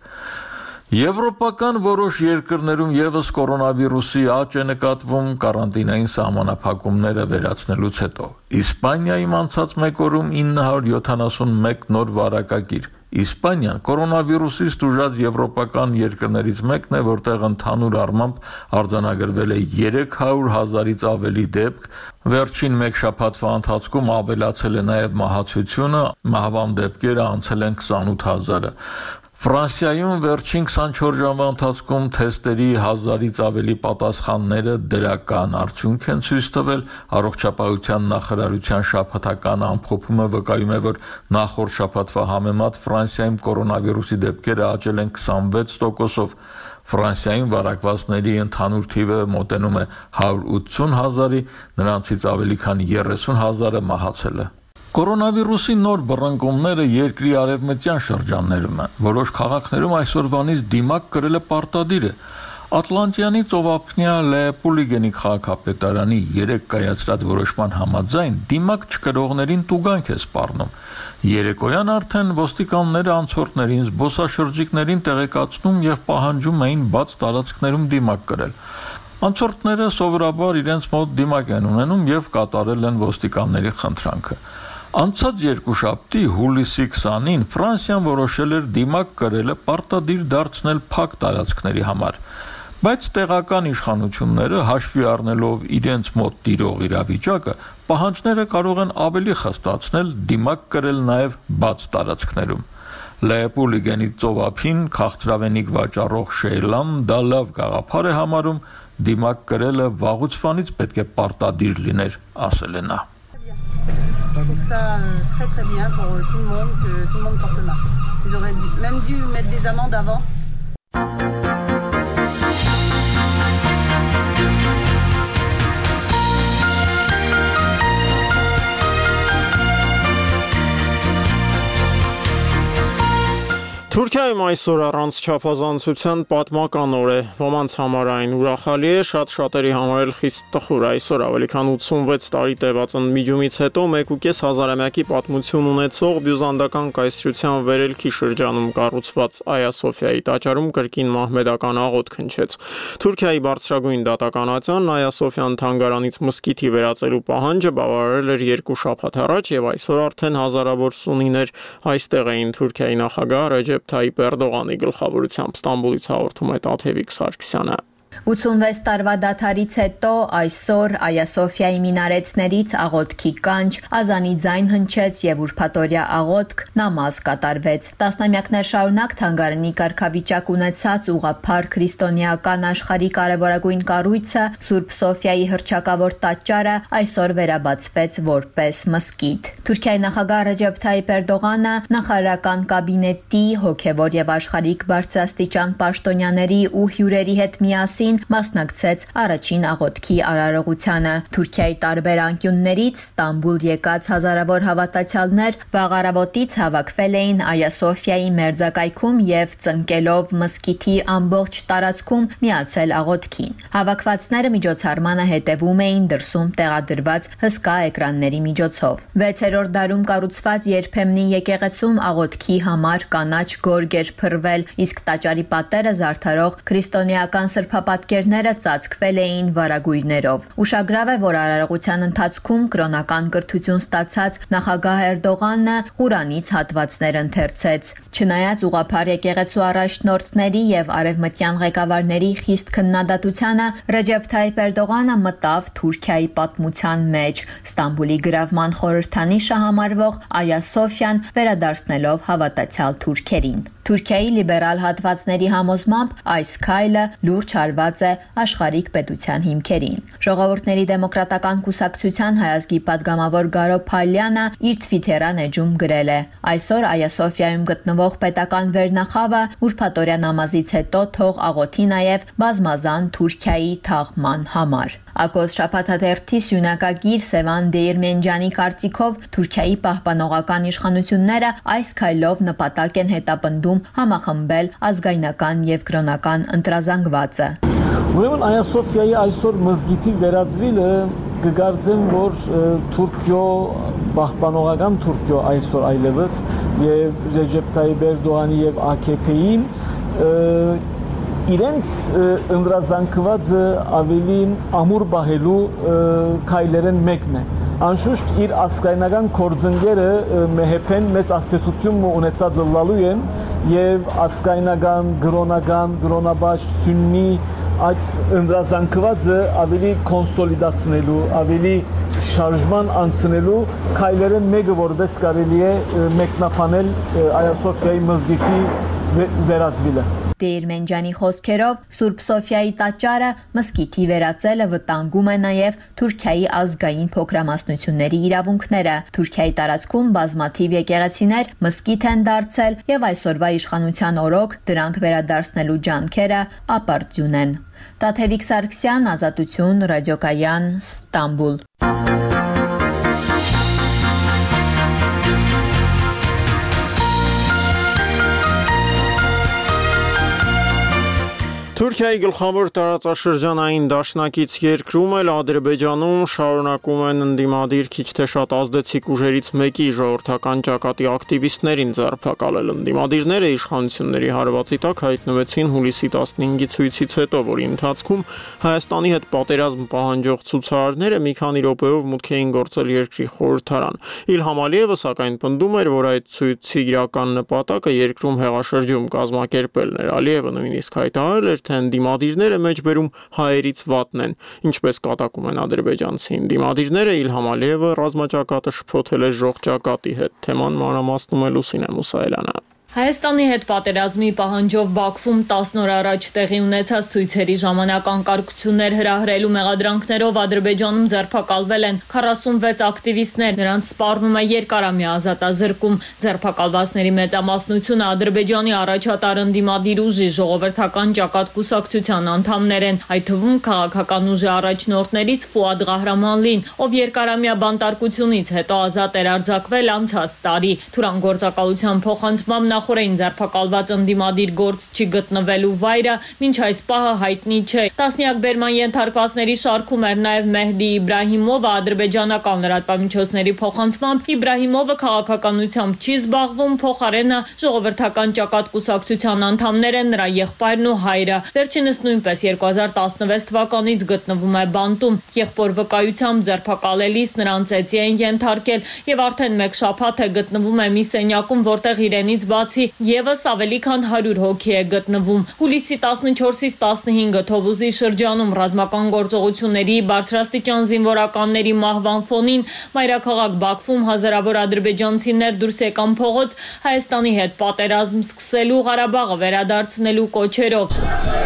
Եվրոպական որոշ երկրներում եւս կորոնավիրուսի աճ է նկատվում կարանտինային սահմանափակումները վերացնելուց հետո։ Իսպանիայում անցած մեկ օրում ինը հարյուր յոթանասունմեկ նոր վարակակիր, Իսպանիան կորոնավիրուսից տուժած եվրոպական երկրներից մեկն է, որտեղ ընդհանուր առմամբ արձանագրվել է երեք հարյուր հազարից ավելի դեպք, վերջին մեկ շաբաթվա ընթացքում ավելացել է նաև մահացությունը, մահվան դեպքերը անցել են քսանութ հազարը։ Ֆրանսիայում վերջին քսանչորս ժամվա ընթացքում թեստերի հազարից ավելի պատասխանները դրական արդյունք են ցույց տվել։ Առողջապահության նախարարության շաբաթական ամփոփումը վկայում է, որ նախորդ շաբաթվա համեմատ Ֆրանսիայում կորոնավիրուսի դեպքերը աճել են քսանվեց տոկոսով։ Ֆրանսիայում վարակվածների ընդհանուր թիվը մոտենում է հարյուր ութսուն հազարի, նրանցից ավելի քան երեսուն հազարը մահացել է։ Կորոնավիրուսի նոր բռնկումները երկրի արևմտյան շրջաններում են։ Որոշ քաղաքներում այսօրվանից դիմակ կրել է պարտադիր է։ Ատլանտյանի ծովափնյա Լեոպոլդի քաղաքապետարանի երեք կայացրած որոշման համաձայն դիմակ չկրողներին տուգանք է սպառնում։ Երեկոյան արդեն ոստիկանները անցորդներին, զբոսաշրջիկներին տեղեկացնում եւ պահանջում էին բաց տարածքներում դիմակ կրել։ Անցորդները սովորաբար իրենց մոտ դիմակ են ունենում եւ կատարել են ոստիկանների խնդրանքը։ Անցած երկուշաբթի հուլիսի քսանին Ֆրանսիան որոշել էր դիմակ կրելը պարտադիր դարձնել փակ տարածքների համար, բայց տեղական իշխանությունները հաշվի առնելով իրենց մոտ տիրող իրավիճակը, պահանջները կարող են ավելի խստացնել դիմակ կրել նաև բաց տարածքներում։ Լեոպոլդի ծովափին քաղցրավենիք վաճառող Շեյլան դա լավ գաղափար է համարում, դիմակ կրելը վաղուց պետք է պարտադիր լիներ, ասել է նա։ Je trouve ça très très bien pour tout le monde, que tout le monde porte le masque. Ils auraient dû, même dû mettre des amendes avant. Թուրքիայում այսօր առանց չափազանցության պատմական օր է, ոմանց համար այն ուրախալի է, շատ շատերի համար էլ խիստ տխուր։ Այսօր ավելի քան ութսունվեց տարի տևած ընդմիջումից հետո մեկ ու կես հազարամյակի պատմություն ունեցող բյուզանդական կայսրության վերելքի շրջանում կառուցված Այա Սոֆիայի տաճարում կրկին մահմեդական աղոթք հնչեց։ Թուրքիայի բարձրագույն դատականատյանն Այա Սոֆիան թանգարանից մզկիթի վերածելու պահանջը բավարարել էր երկու շաբաթ առաջ եւ այսօր արդեն հազարավոր սուննիներ այստեղ էին։ Թուրքիայի նախագահ Ռեջեփ Թայիփ Էրդողանի գլխավորությամբ Ստամբուլից հաղորդում է Տաթևիկ Սարգսյանը։ ութսունվեց տարվա դադարից հետո այսօր Այա Սոֆիայի մինարետներից աղոթքի կանչ, ազանի ձայն հնչեց եւ ուրբաթօրյա աղոթք, նամազ կատարվեց։ Տասնամյակներ շարունակ թանգարանի կարգավիճակ ունեցած ուղղափառ քրիստոնեական աշխարհի կարևորագույն կառույցը Սուրբ Սոֆիայի հռչակավոր տաճարը այսօր վերաբացվեց որպես մզկիթ։ Թուրքիայի նախագահ Ռեջեփ Թայիփ Էրդողանը նախարարական կաբինետի հոգեվոր եւ աշխարհիկ բարձրաստիճան պաշտոնյաների ու հյուրերի հետ միասին մասնակցեց առաջին աղոթքի արարողությանը։ Թուրքիայի տարբեր անկյուններից Ստամբուլ եկած հազարավոր հավատացյալներ վաղ առավոտից հավաքվել էին Այա Սոֆիայի մերձակայքում եւ ծնկելով մզկիթի ամբողջ տարածքում միացել աղոթքին։ Հավաքվածները միջոցառմանը հետևում էին դրսում տեղադրված հսկա էկրանների միջոցով։ վեցերորդ դարում կառուցված երբեմնի եկեղեցում աղոթքի համար կանաչ գորգ էր փռվել, իսկ տաճարի պատերը զարդարող քրիստոնեական սրբապատկերները ծածկվել էին վարագույրներով։ Ուշագրավ է, որ արարողության ընթացքում կրոնական կրթություն ստացած նախագահ Էրդողանը Ղուրանից հատվածներ ընթերցեց։ Չնայած ուղղափառ եկեղեցու առաջնորդների եւ արևմտյան ղեկավարների խիստ քննադատությանը, Ռեջեփ Թայիփ Էրդողանը մտավ Թուրքիայի պատմության մեջ, Ստամբուլի գրավման խորհրդանիշը համարվող Այա Սոֆիան վերադարձնելով հավատացյալ թուրքերին։ Թուրքիայի լիբերալ հատվածների համոզմամբ այս քայլը լուրջ հարված է աշխարհիկ պետության հիմքերին։ Ժողովուրդների դեմոկրատական կուսակցության հայազգի падգամավոր Գարո Փալյանը իր Twitter-ան էջում գրել է. այսօր Այա Սոֆիայում գտնվող պետական վերնախավը ուրբաթօրյա նամազից հետո թող աղոթի նաև բազմազան Թուրքիայի թաղման համար։ Ակոս շաբաթաթերթի սյունակագիր Սևան Դեիրմենջանի կարծիքով Թուրքիայի պահպանողական իշխանությունները այս քայլով նպատակ են հետապնդում համախմբել ազգայնական եւ կրոնական ընտրազանգվածը։ Ուրեմն Այա Սոֆիայի այսօր մզգիթի վերածվելը կգարձեմ, որ Թուրքիո պահպանողական Թուրքիո այսօր այլևս եւ Ռեջեփ Թայիփ Էրդողանի եւ A K P-ին իրենց ընդրազանգվածը ավելի ամուր բահելու քայլերեն մեկն է։ Անշուշտ իր ասկայնական կորձընկերը մեհեփեն մեծ աստեցություն ունեցած լալու են եւ ասկայնական, գրոնական, գրոնաբաշխ, սուննի այդ ընդրազանգվածը ավելի կոնսոլիդացնելու, ավելի շարժման անցնելու քայլերը մեկը որպես կարելի է մեկնաբանել Այա Սոֆիայի մզգիթի վերածվելը։ Տերմենջանի խոսքերով Սուրբ Սոֆիայի տաճարը մզկիթի վերածելը վտանգում է նաև Թուրքիայի ազգային փոքրամասնությունների իրավունքները։ Թուրքիայի տարածքում բազմաթիվ եկեղեցիներ մզկիթ են դարձել եւ այսօրվա իշխանության օրոք դրանք վերադարձնելու ջանքերը ապարդյուն են։ Տաթևիկ Սարգսյան, Ազատություն, Ռադիոկայան, Ստամբուլ։ Թուրքիայի գլխավոր տարածաշրջանային դաշնակից երկրում էլ Ադրբեջանում շարունակում են ընդդիմադիր քիչ թե շատ ազդեցիկ ուժերից մեկի ժողովրդական ճակատի ակտիվիստներին ձերբակալել։ Ընդդիմադիրները իշխանությունների հարվածի տակ հայտնվեցին հուլիսի տասնհինգի ցույցից հետո, որի ընթացքում Հայաստանի հետ պատերազմ պահանջող ցուցարարները մի քանի րոպեով մուտք էին գործել երկրի խորհրդարան։ Իլհամ Ալիևը սակայն պնդում էր, որ այդ ցույցի իրական նպատակը երկրում հեղաշրջում կազմակերպելն էր։ Ալիևը նույնիսկ հայտարարել էր, թե ընդդիմադիրները մեջբերում հայերից վատն են, ինչպես կատակում են ադրբեջանցի ընդդիմադիրները։ Իլհամ Ալիևը ռազմաճակատը շփոթել է ժողճակատի հետ։ Թեման մանրամասնում է Լուսինե Մուսայելյանը։ Հայաստանի հետ պատերազմի պահանջով Բաքվում տասն օր առաջ տեղի ունեցած ցույցերի ժամանակ անկարգություններ հրահրելու մեղադրանքներով Ադրբեջանում ձերբակալվել են քառասունվեց ակտիվիստներ, նրանց սպառնում է երկարամյա ազատազրկում։ Ձերբակալվածների մեծամասնությունը Ադրբեջանի առաջատար ընդդիմադիր ուժի ժողովրդական ճակատ կուսակցության անդամներ են, այդ թվում քաղաքական ուժի առաջնորդներից Ֆուադ Ղահրամանլին, ով երկարամյա բանտարկությունից հետո ազատ էր արձակվել անցած տարի։ Թուրանգործակալության փոխանցմամբ նախորդին ձերբակալված ընդդիմադիր գործչի գտնվելու վայրը մինչ այս պահը հայտնի չէ։ Տասնյակ բերման ենթարկվածների շարքում էր նաև Մեհդի Իբրահիմովը, ադրբեջանական լրատվամիջոցների փոխանցմամբ Իբրահիմովը քաղաքականությամբ չի զբաղվում, փոխարենը ժողովրդական ճակատ կուսակցության անդամներ են, նրա եղբայրն ու հայրը։ Վերջինս նույնպես երկու հազար տասնվեց թվականից գտնվում է բանտում։ Եղբոր վկայությամբ ձերբակալելիս նրան ծեծի են ենթարկել եւ արդեն մեկ շաբաթ է գտնվում է մի սենյակում, որտեղ իրենից բացի եւս ավելի քան հարյուր հոգի է գտնվում։ Հուլիսի տասնչորսից տասնհինգը Թովուզի շրջանում ռազմական գործողությունների բարձրաստիճան զինվորականների մահվան ֆոնին մայրաքաղաք Բաքվում հազարավոր ադրբեջանցիներ դուրս եկան փողոց Հայաստանի հետ պատերազմ սկսելու, Ղարաբաղը վերադարձնելու կոչերով։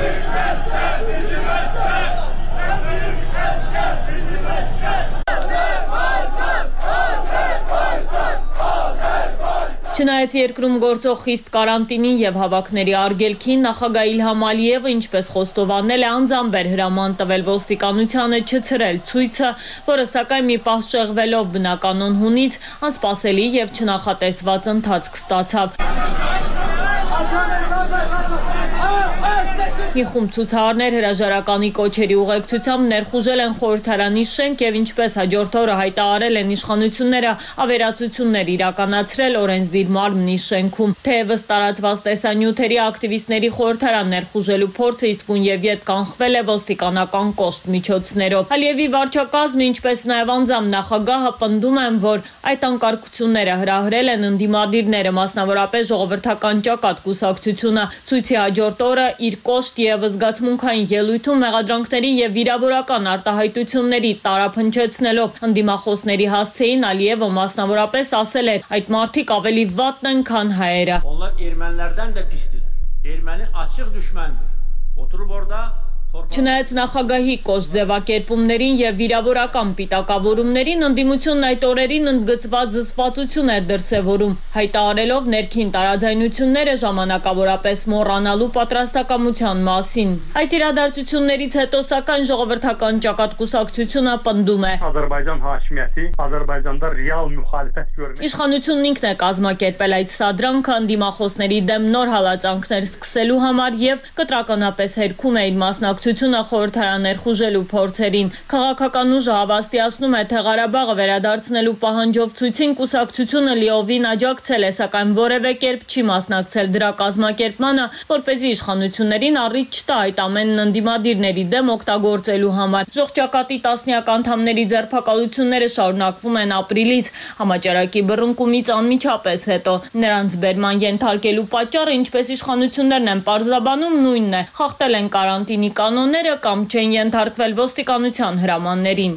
Չնայած երկրում գործող խիստ կարանտինին եւ հավաքների արգելքին, նախագահ Իլհամ Ալիևը, ինչպես խոստովանել է, անձամբ էր հրաման տվել ոստիկանությանը չցրել ցույցը, որը սակայն մի պահ շեղվելով բնականon հունից անսպասելի եւ չնախատեսված ընթացք ստացավ։ Մի խումբ ցուցարարներ հրաժարականի կոչերի ուղեկցությամբ ներխուժել են խորհրդարանի շենք եւ ինչպես հաջորդ օրը հայտարարել են իշխանությունները, ավերածություններ իրականացրել օրենսդիր մարմնի շենքում։ Թեևս տարածված տեսանյութերի ակտիվիստների խորհրդարան ներխուժելու փորձը իսկույն եւ ետ կանխվել է ոստիկանական կոշտ միջոցներով։ Ալիևի վարչակազմը, ինչպես նաեւ անձամբ նախագահը պնդում են, որ այդ անկարգությունները հրահրել են ընդդիմադիրները, մասնավորապես ժողովրդական ճակատ կուսակցությունը։ Ցույցի հաջորդ օրը իր կոշտ եւ զգացմունքային ելույթում մեղադրանքների եւ վիրավորական արտահայտությունների տարափնչեցնելով ընդդիմախոսների հասցեին Ալիևը մասնավորապես ասել էր. այդ մարդիկ ավելի վատն են, քան հայերը։ Onlar ermənilərdən də pisdilər. Erməni açıq düşməndir. Oturub orada Չնայած նախագահի կոշտ ձևակերպումներին եւ վիրավորական պիտակավորումներին, ընդդիմությունն այդ օրերին ընդգծված զսպվածություն էր դրսեւորում, հայտարարելով ներքին տարաձայնությունները ժամանակավորապես մոռանալու պատրաստակամության մասին։ Այդ իրադարձություններից հետո սակայն ժողովրդական ճակատ կուսակցությունը պնդում է. Ադրբեջան հաշմիyyəti Ադրբեջанда real müxalifət görmək։ Իշխանությունն ինքն է կազմակերպել այդ սադրանքը ընդդիմախոսների դեմ նոր հալածանքներ սկսելու համար եւ կտրականապես հերքում է իր մասնակցությունը կուսակցությունը խորհրդարան ներխուժելու փորձերին։ Քաղաքական ուժը հավաստիացնում է, թե Ղարաբաղը վերադարձնելու պահանջով ցույցին կուսակցությունը լիովին աջակցել է, սակայն որևէ կերպ չի մասնակցել դրա կազմակերպմանը, որպեսզի իշխանություններին առիթ չտա այդ ամենն ընդդիմադիրների դեմ օգտագործելու համար։ Ժողջակատի տասնյակ անդամների ձերբակալությունները շարունակվում են ապրիլից, համաճարակի բռնկումից անմիջապես հետո։ Նրանց բերման ենթարկելու պատճառը, ինչպես իշխանություններն են պարզաբանում, նույնն է՝ խախտել են կարանտինի կանոնները կամ չեն ենթարկվել ոստիկանության հրամաններին։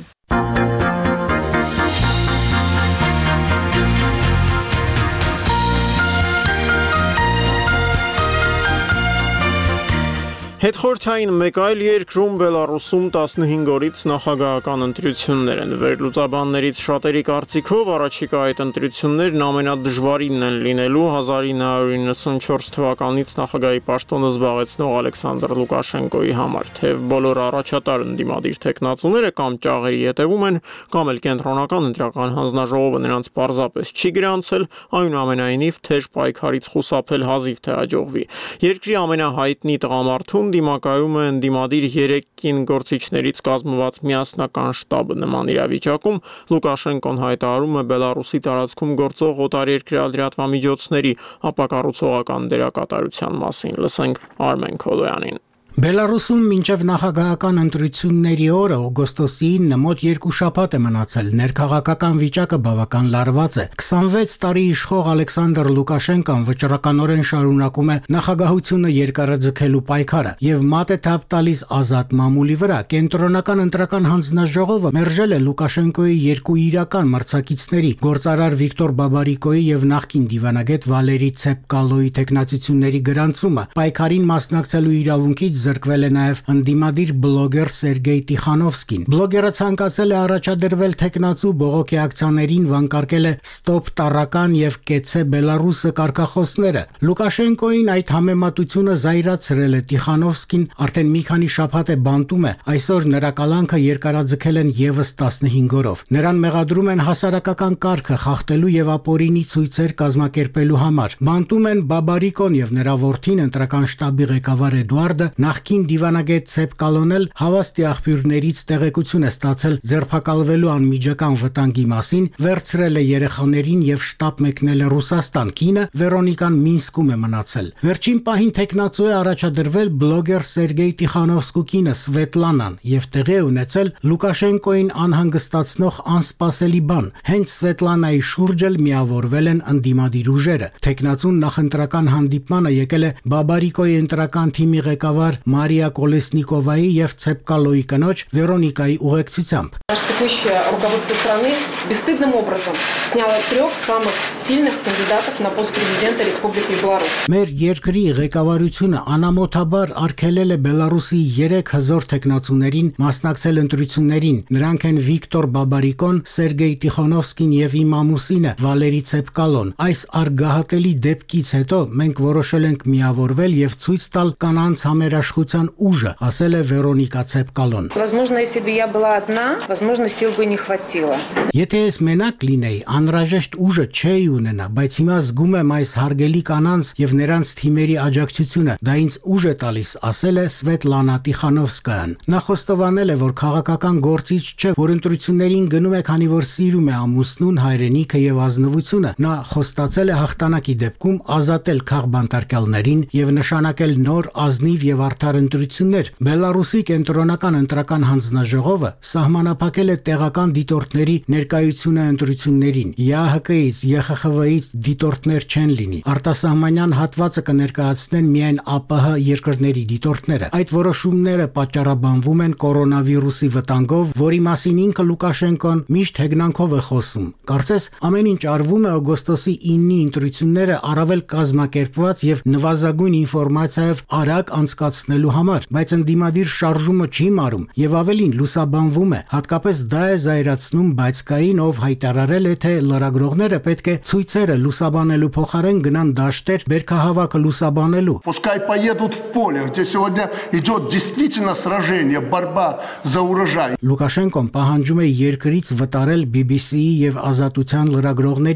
Հետխորհրդային մեկ այլ երկրում Բելարուսում տասնհինգ օրից նախագահական ընտրություններ են։ Վերլուծաբաններից շատերի կարծիքով առաջիկա այդ ընտրություններն ամենադժվարինն են լինելու հազար ինը հարյուր իննսունչորս թվականից նախագահի պաշտոնը զբաղեցնող Ալեքսանդր Լուկաշենկոյի համար, թեև բոլոր առաջատար ընդդիմադիր թեկնածուները կամ ճաղերի հետևում են, կամ էլ կենտրոնական ընտրական հանձնաժողովը նրանց պարզապես չի գրանցել, այնուամենայնիվ թեժ պայքարից խուսափել հազիվ թե հաջողվի։ Երկրի ամենահայտնի տղամարդուն դիմակայում է ընդդիմադիր երեք կին գործիչներից կազմված միասնական շտաբը։ Նման իրավիճակում Լուկաշենկոն հայտարարում է Բելարուսի տարածքում գործող օտարերկրյա լրատվամիջոցների ապակառուցողական դերակատարության մասին։ Լսենք Արմեն Քոլոյանին։ Բելարուսում մինչև նախագահական ընտրությունների օրը օգոստոսի ինը մոտ երկու շաբաթ է մնացել, ներքաղաքական վիճակը բավական լարված է։ քսանվեց տարի իշխող Ալեքսանդր Լուկաշենկոն վճռականորեն շարունակում է նախագահությունը երկարաձգելու պայքարը եւ մատ է թափ տալիս ազատ մամուլի վրա։ Կենտրոնական ընտրական հանձնաժողովը մերժել է Լուկաշենկոյի երկու իրական մրցակիցների՝ գործարար Վիկտոր Բաբարիկոյի եւ նախկին դիվանագետ Վալերի Ցեպկալոյի տեխնացությունների գրանցումը։ Պայքարին մասնակցելու իրավունքից զրկվել է նաև ընդդիմադիր բլոգեր Սերգեյ Տիխանովսկին։ Բլոգերը ցանկացել է առաջադրվել տեխնացու բողոքի ակցիաներին, վանկարկել է «Ստոպ տառական» եւ «Կեցե Բելարուսը» կարգախոսները։ Լուկաշենկոին այդ համեմատությունը զայրացրել է Տիխանովսկին, արդեն մի քանի շաբաթ է բանտում է, այսօր նրա կալանքը երկարաձգել են եւս տասնհինգ օրով։ Նրան մեղադրում են հասարակական կարգը խախտելու եւ ապօրինի ցույցեր կազմակերպելու համար։ Բանտում են Բաբարիկոն եւ նրա որդին, ընտրական շտաբի ղեկավար Էդուարդը, նախկին դիվանագետ Ցեպկալոն էլ հավաստի աղբյուրներից տեղեկություն է ստացել ձերբակալվելու անմիջական վտանգի մասին, վերցրել է երեխաներին եւ շտապ մեկնել է Ռուսաստան։ Կինը Վերոնիկան Մինսկում է մնացել։ Վերջին պահին տեխնացու է առաջադրվել բլոգեր Սերգեյ Տիխանովսկու կինը Սվետլանան եւ տեղի է ունեցել Լուկաշենկոին անհանգստացնող անսպասելի բան։ Հենց Սվետլանայի շուրջ էլ միավորվել են ընդդիմադիր ուժերը։ Տեխնացուն նախընտրական հանդիպմանը եկել է Բաբարիկոյի ընտրական թիմի ղեկավար Մարիա Կոլեսնիկովայի եւ Ցեպկալոյի կնոջ Վերոնիկայի ուղեկցությամբ։ Текущее руководство страны бесстыдным образом сняло трех самых сильных кандидатов на пост президента Республики Беларусь. Մեր երկրի ղեկավարությունը անամոթաբար արգելել է Բելարուսի երեք հզոր տեխնացուներին մասնակցել ընտրություններին։ Նրանք են Վիկտոր Բաբարիկոն, Սերգեյ Տիխանովսկին եւ իմ ամուսինը Վալերի Ցեպկալոն։ Այս արգահատելի դեպքից հետո մենք որոշել ենք միավորվել եւ ցույց տալ կանանց համերաշխության ուժը, ասել է Վերոնիկա Ցեպկալոն։ Возможно, если бы я была одна, возможно, сил бы не хватило. Եթե ես մենակ լինեի, անհրաժեշտ ուժը չէի ունենա, բայց հիմա զգում եմ այս հարգելի կանանց եւ նրանց թիմերի աջակցությունը։ Դա ինձ ուժ է տալիս, ասել է Սվետլանա Տիխանովսկայան։ Նա խոստովանել է, որ քաղաքական գործիչ չէ, որ ընտրություններին գնում է, քանի որ սիրում է ամուսնուն, հայրենիքը եւ ազնվությունը։ Նա խոստացել է հաղթանակի դեպքում ազատել քաղբանտարկյալներին եւ նշանակել նոր ազնիվ եւ արդար ընտրություններ։ Բելարուսի կենտրոնական ընտրական հանձնաժողովը սահմանափակել է տեղական դիտորդների ներկայությունը ընտրություններին։ ԵԱՀԿ-ից, ԵԽԽՎ-ից դիտորդներ չեն լինի։ Արտասահմանյան հատվածը կներկայացնեն միայն ԱՊՀ երկրների դիտորդները։ Այդ որոշումները պատճառաբանվում են կորոնավիրուսի վտանգով, որի մասին ինքը Լուկաշենկոն միշտ հեգնանքով է խոսում։ Կարծես ամեն ինչ արվում է օգոստոսի ինի ընտրությունները առավել կազմակերպված եւ նվազագույն ինֆորմացիայով արագ անցկացնելու համար, բայց ընդդիմադիր շարժումը չի մարում եւ ավելին լուսաբանվում է։ Հատկապես դա է զայրացնում Բայցկային, ով հայտարարել է, թե լրագրողները պետք է ցույցերը լուսաբանելու փոխարեն գնան դաշտեր բերքահավաքը լուսաբանելու։ Пускай поедут в поле, где сегодня идет действительно сражение, борьба за урожай. Լուկաշենկոն պահանջում է երկրից վտարել բի բի սի-ի եւ Ազատության լրագրողներին։ би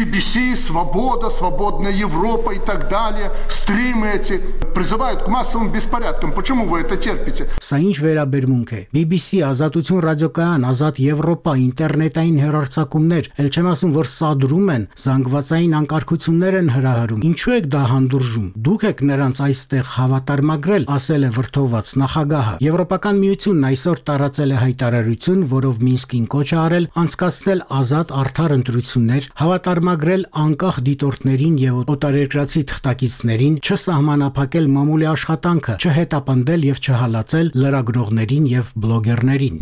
би си, свобода, свободная Европа и так далее, стримы эти призывают к массовым беспорядкам. Почему вы это терпите? Սա ինչ վերաբերմունք է։ B B C, Ազատություն ռադիոկայան, Ազատ Եվրոպա, ինտերնետային հեռարձակումներ, ել չեմ ասում, որ սադրում են, զանգվածային անկարգություններ են հրահրում։ Ինչու եք դա հանդուրժում։ Դուք եք նրանց այստեղ հավատարմագրել, ասել է վրդովված նախագահը։ Եվրոպական միությունն այսօր տարածել է հայտարարություն, որով Մինսկին կոչ է արել անցկացնել ազատ արդար ընտրություններ, հավատարմագրել անկախ դիտորդներին եւ օտարերկրացի թղթակիցներին, չսահմանափակել մամուլի աշխատանքը, չհետապնդել եւ չհալածել լրագրողներին եւ բլոգերներին։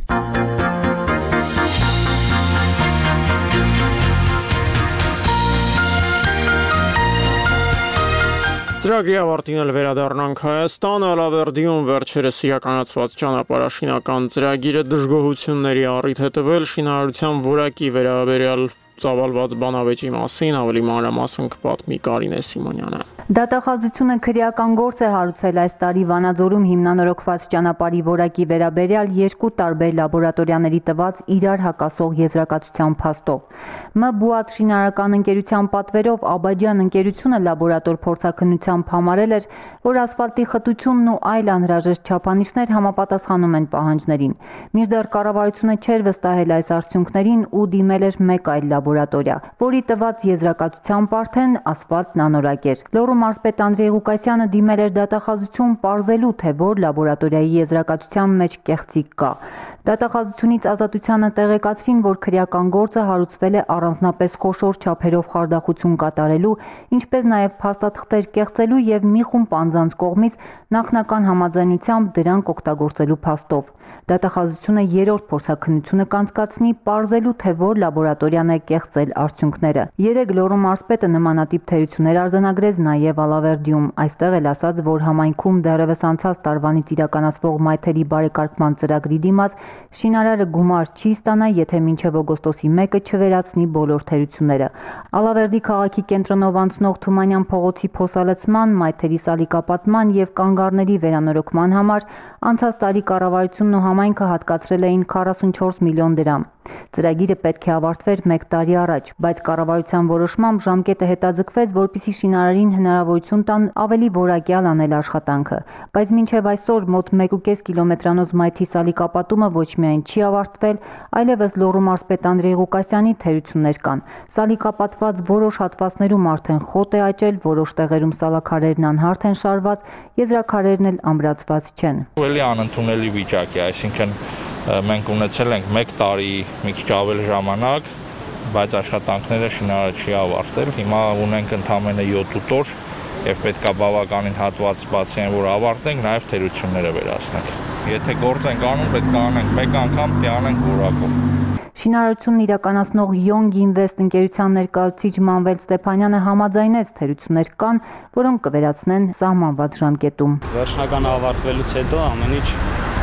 Ծրագրի ավարտին էլ վերադառնանք Հայաստան, Ալավերդիում վերջերս իրականացված ճանապարհաշինական ծրագիրը դժգոհությունների առիթ է տվել շինարարության որակի վերաբերյալ ծավալված բանավեճի մասին, ավելի մանրամասն կպատմի Կարինե Սիմոնյանը։ Դատախազությունը քրեական գործ է հարուցել այս տարի Վանաձորում հիմնանորոգված ճանապարհի որակի վերաբերյալ երկու տարբեր լաբորատորիաների տված իրար հակասող եզրակացության փաստով։ Մ Բուատ շինարարական ընկերության պատվերով Աբաջան ընկերությունը լաբորատոր փորձաքննությամբ համարել էր, որ ասֆալտի խտությունն ու այլ անհրաժեշտ չափանիշներ համապատասխանում են պահանջներին։ Մինչդեռ կառավարությունը չէր վստահել այս արդյունքներին ու դիմել էր մեկ այլ լաբորատորիա, որի տված եզրակացությամբ արդեն ասֆալտն անորակ էր։ Մարզպետ Անդրեյ Ղուկասյանը դիմել էր դատախազություն պարզելու, թե որ լաբորատորիայի եզրակացության մեջ կեղծիք կա։ Դատախազությունից Ազատությանը տեղեկացրին, որ քրեական գործը հարուցվել է առանձնապես խոշոր չափերով խարդախություն կատարելու, ինչպես նաև փաստաթղթեր կեղծելու եւ մի խումբ անձանց կողմից նախնական համաձայնությամբ դրանք օգտագործելու փաստով։ Դատախազությունը երրորդ փորձաքննությունը կանցկացնի պարզելու, թե որ լաբորատորիան է կեղծել արդյունքները։ Երեկ Լոռու մարզպետը նմանատիպ թերություններ արձանագրեց նաև Ալավերդիում, այստեղ էլ ասաց, որ համայնքում դեռևս անցած տարվանից իրականացվող մայթերի բարեկարգման ծրագրի դիմաց շինարարը գումար չի ստանա, եթե մինչև օգոստոսի մեկը չվերացնի բոլոր թերությունները։ Ալավերդի քաղաքի կենտրոնով անցնող Թումանյան փողոցի փոսալցման, մայթերի սալիկապատման եւ կանգառների վերանորոգման համար անցած տարի կառավարությունն ու համայնքը հատկացրել էին քառասունչորս միլիոն դրամ։ Ծրագիրը պետք է ավարտվեր մեկ տարի առաջ, բայց կառավարության որոշմամբ ժամկետը հետաձգվեց, որպեսզի շինարարին հնարավորություն տան ավելի որակյալ անել աշխատանքը։ Բայց մինչև այսօր մոտ մեկ ու կես կիլոմետրանոց մայթի սալիկապատումը ոչ միայն չի ավարտվել, այլևս Լոռու մարզպետ Անդրեյ Ղուկասյանի թերություններ կան։ Սալիկապատված որոշ հատվածներում արդեն խոտ է աճել, որոշ տեղերում սալաքարերն անհարթ են շարված, եզրաքարերն էլ ամրացված չեն։ Ավելի անընդունելի վիճակ է, այսինքն մենք ունեցել ենք մեկ տարի մի քիչ ավել ժամանակ, բայց աշխատանքները շինարարը չի ավարտել։ Հիմա ունենք ընդամենը յոթ օր եւ պետքա բավականին հատված բացի այն, որ ավարտենք, նաեւ թերությունները վերացնենք։ Եթե գործ ենք անում, պետք է անենք մեկ անգամ, պետք է անենք որակով։ Շինարարությունն իրականացնող Yong Invest ընկերության ներկայացուցիչ Մանվել Ստեփանյանը համաձայնեց թերություններ կան, որոնք կվերացնեն սահմանված ժամկետում։ Վերջնական ավարտվելուց հետո ամեն ինչ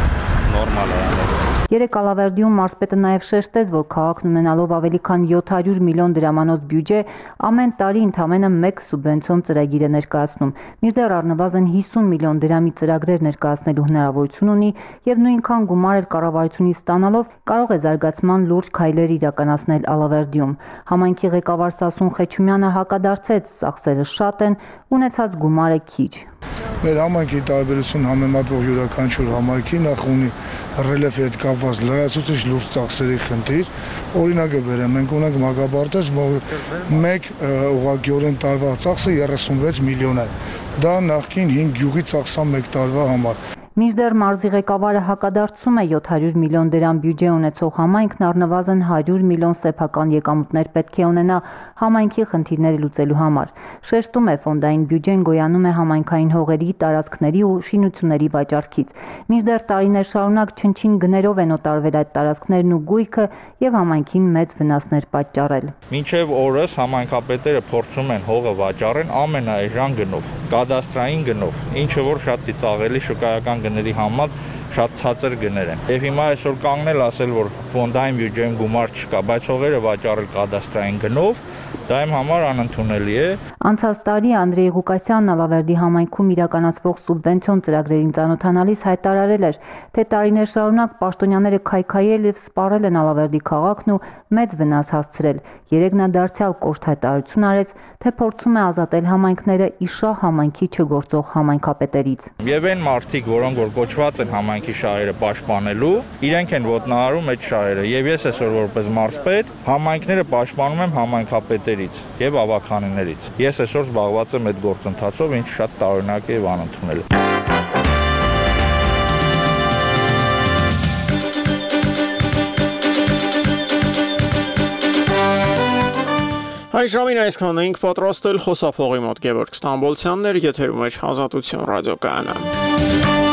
նորմալ է։ Երեք Ալավերդիում մարզպետը նաև շեշտեց, որ քաղաքն ունենալով ավելի քան յոթ հարյուր միլիոն դրամանոց բյուջե, ամեն տարի ընդամենը մեկ սուբվենցիոն ծրագիր է ներկայացնում։ Մինչդեռ առնվազն հիսուն միլիոն դրամի ծրագրեր ներկայացնելու հնարավորություն ունի եւ նույնքան գումար էլ կառավարությունից ստանալով կարող է զարգացման լուրջ քայլեր իրականացնել Ալավերդիում։ Համայնքի ղեկավար Սասուն Խեչումյանը հակադարձեց, ծախսերը շատ են, ունեցած գումարը քիչ։ Մեր համայնքի տարբերություն համեմատվող յուրաքանչյուր համայնքի նախ ունի ռելիեֆի հետ կապված լրացուցիչ լուրջ ծախսերի խնդիր։ Օրինակը բերեմ, մենք ունենք Մագաբարտեզ, որ մեկ ուղղակիորեն տարվա ծախսը երեսունվեց միլիոն է։ Դա նախկին հինգ գյուղի ծախսա մեկ տարվա համար։ Մինչդեռ մարզի ղեկավարը հակադարձում է յոթ հարյուր միլիոն դրամ բյուջե ունեցող համայնքն առնվազն հարյուր միլիոն սեփական եկամուտներ պետք է ունենա համայնքի խնդիրները լուծելու համար։ Շեշտում է, ֆոնդային բյուջեն գոյանում է համայնքային հողերի, տարածքների ու շինությունների վաճառքից։ Մինչդեռ տարիներ շարունակ չնչին գներով են օտարվել այդ տարածքներն ու գույքը եւ համայնքին մեծ վնասներ պատճառել։ Մինչև օրս համայնքապետերը փորձում են հողը վաճառեն ամենաէժան գնով, կադաստրային գնով, ինչը որ շատ ծիծաղելի շուկայական գների համար շատ ցածր գներ են։ Եվ հիմա այսօր կանգնել ասել, որ ֆոնդային բյուջեում գումար չկա, բայց հողերը վաճառել կադաստրային գնով, Դա իմ համար անընդունելի է։ Անցած տարի Անդրեյ Ղուկասյանն Ալավերդի համայնքում իրականացվող սուբվենցիոն ծրագրերին ծանոթանալիս հայտարարել էր, թե տարիներ շարունակ պաշտոնյաները քայքայել եւ սպառել են Ալավերդի քաղաքն ու մեծ վնաս հասցրել։ Երեկ նա դարձյալ կոշտ հայտարարություն արեց, թե փորձում է ազատել համայնքները Իշահ համայնքի չգործող համայնքապետերից։ Եվ այն մարդիկ, որոնք որ կոչված են համայնքի շահերը պաշտպանելու, իրենք են ոտնահարում այդ շահերը։ Եվ ես այսօր որպես մարզպետ համայնքները պաշտպանում եմ համայնքապետերից եւ ավականիներից։ Ես այսօր զբաղված եմ այդ գործընթացով, ինչ շատ տարօրինակ է եւ անընդունելի։ Այս ժամին այսքանն էինք պատրաստել, խոսափողի մոտ Գևորգ Ստամբոլցյանն էր, եթերում էր Ազատություն ռադիոկայանը։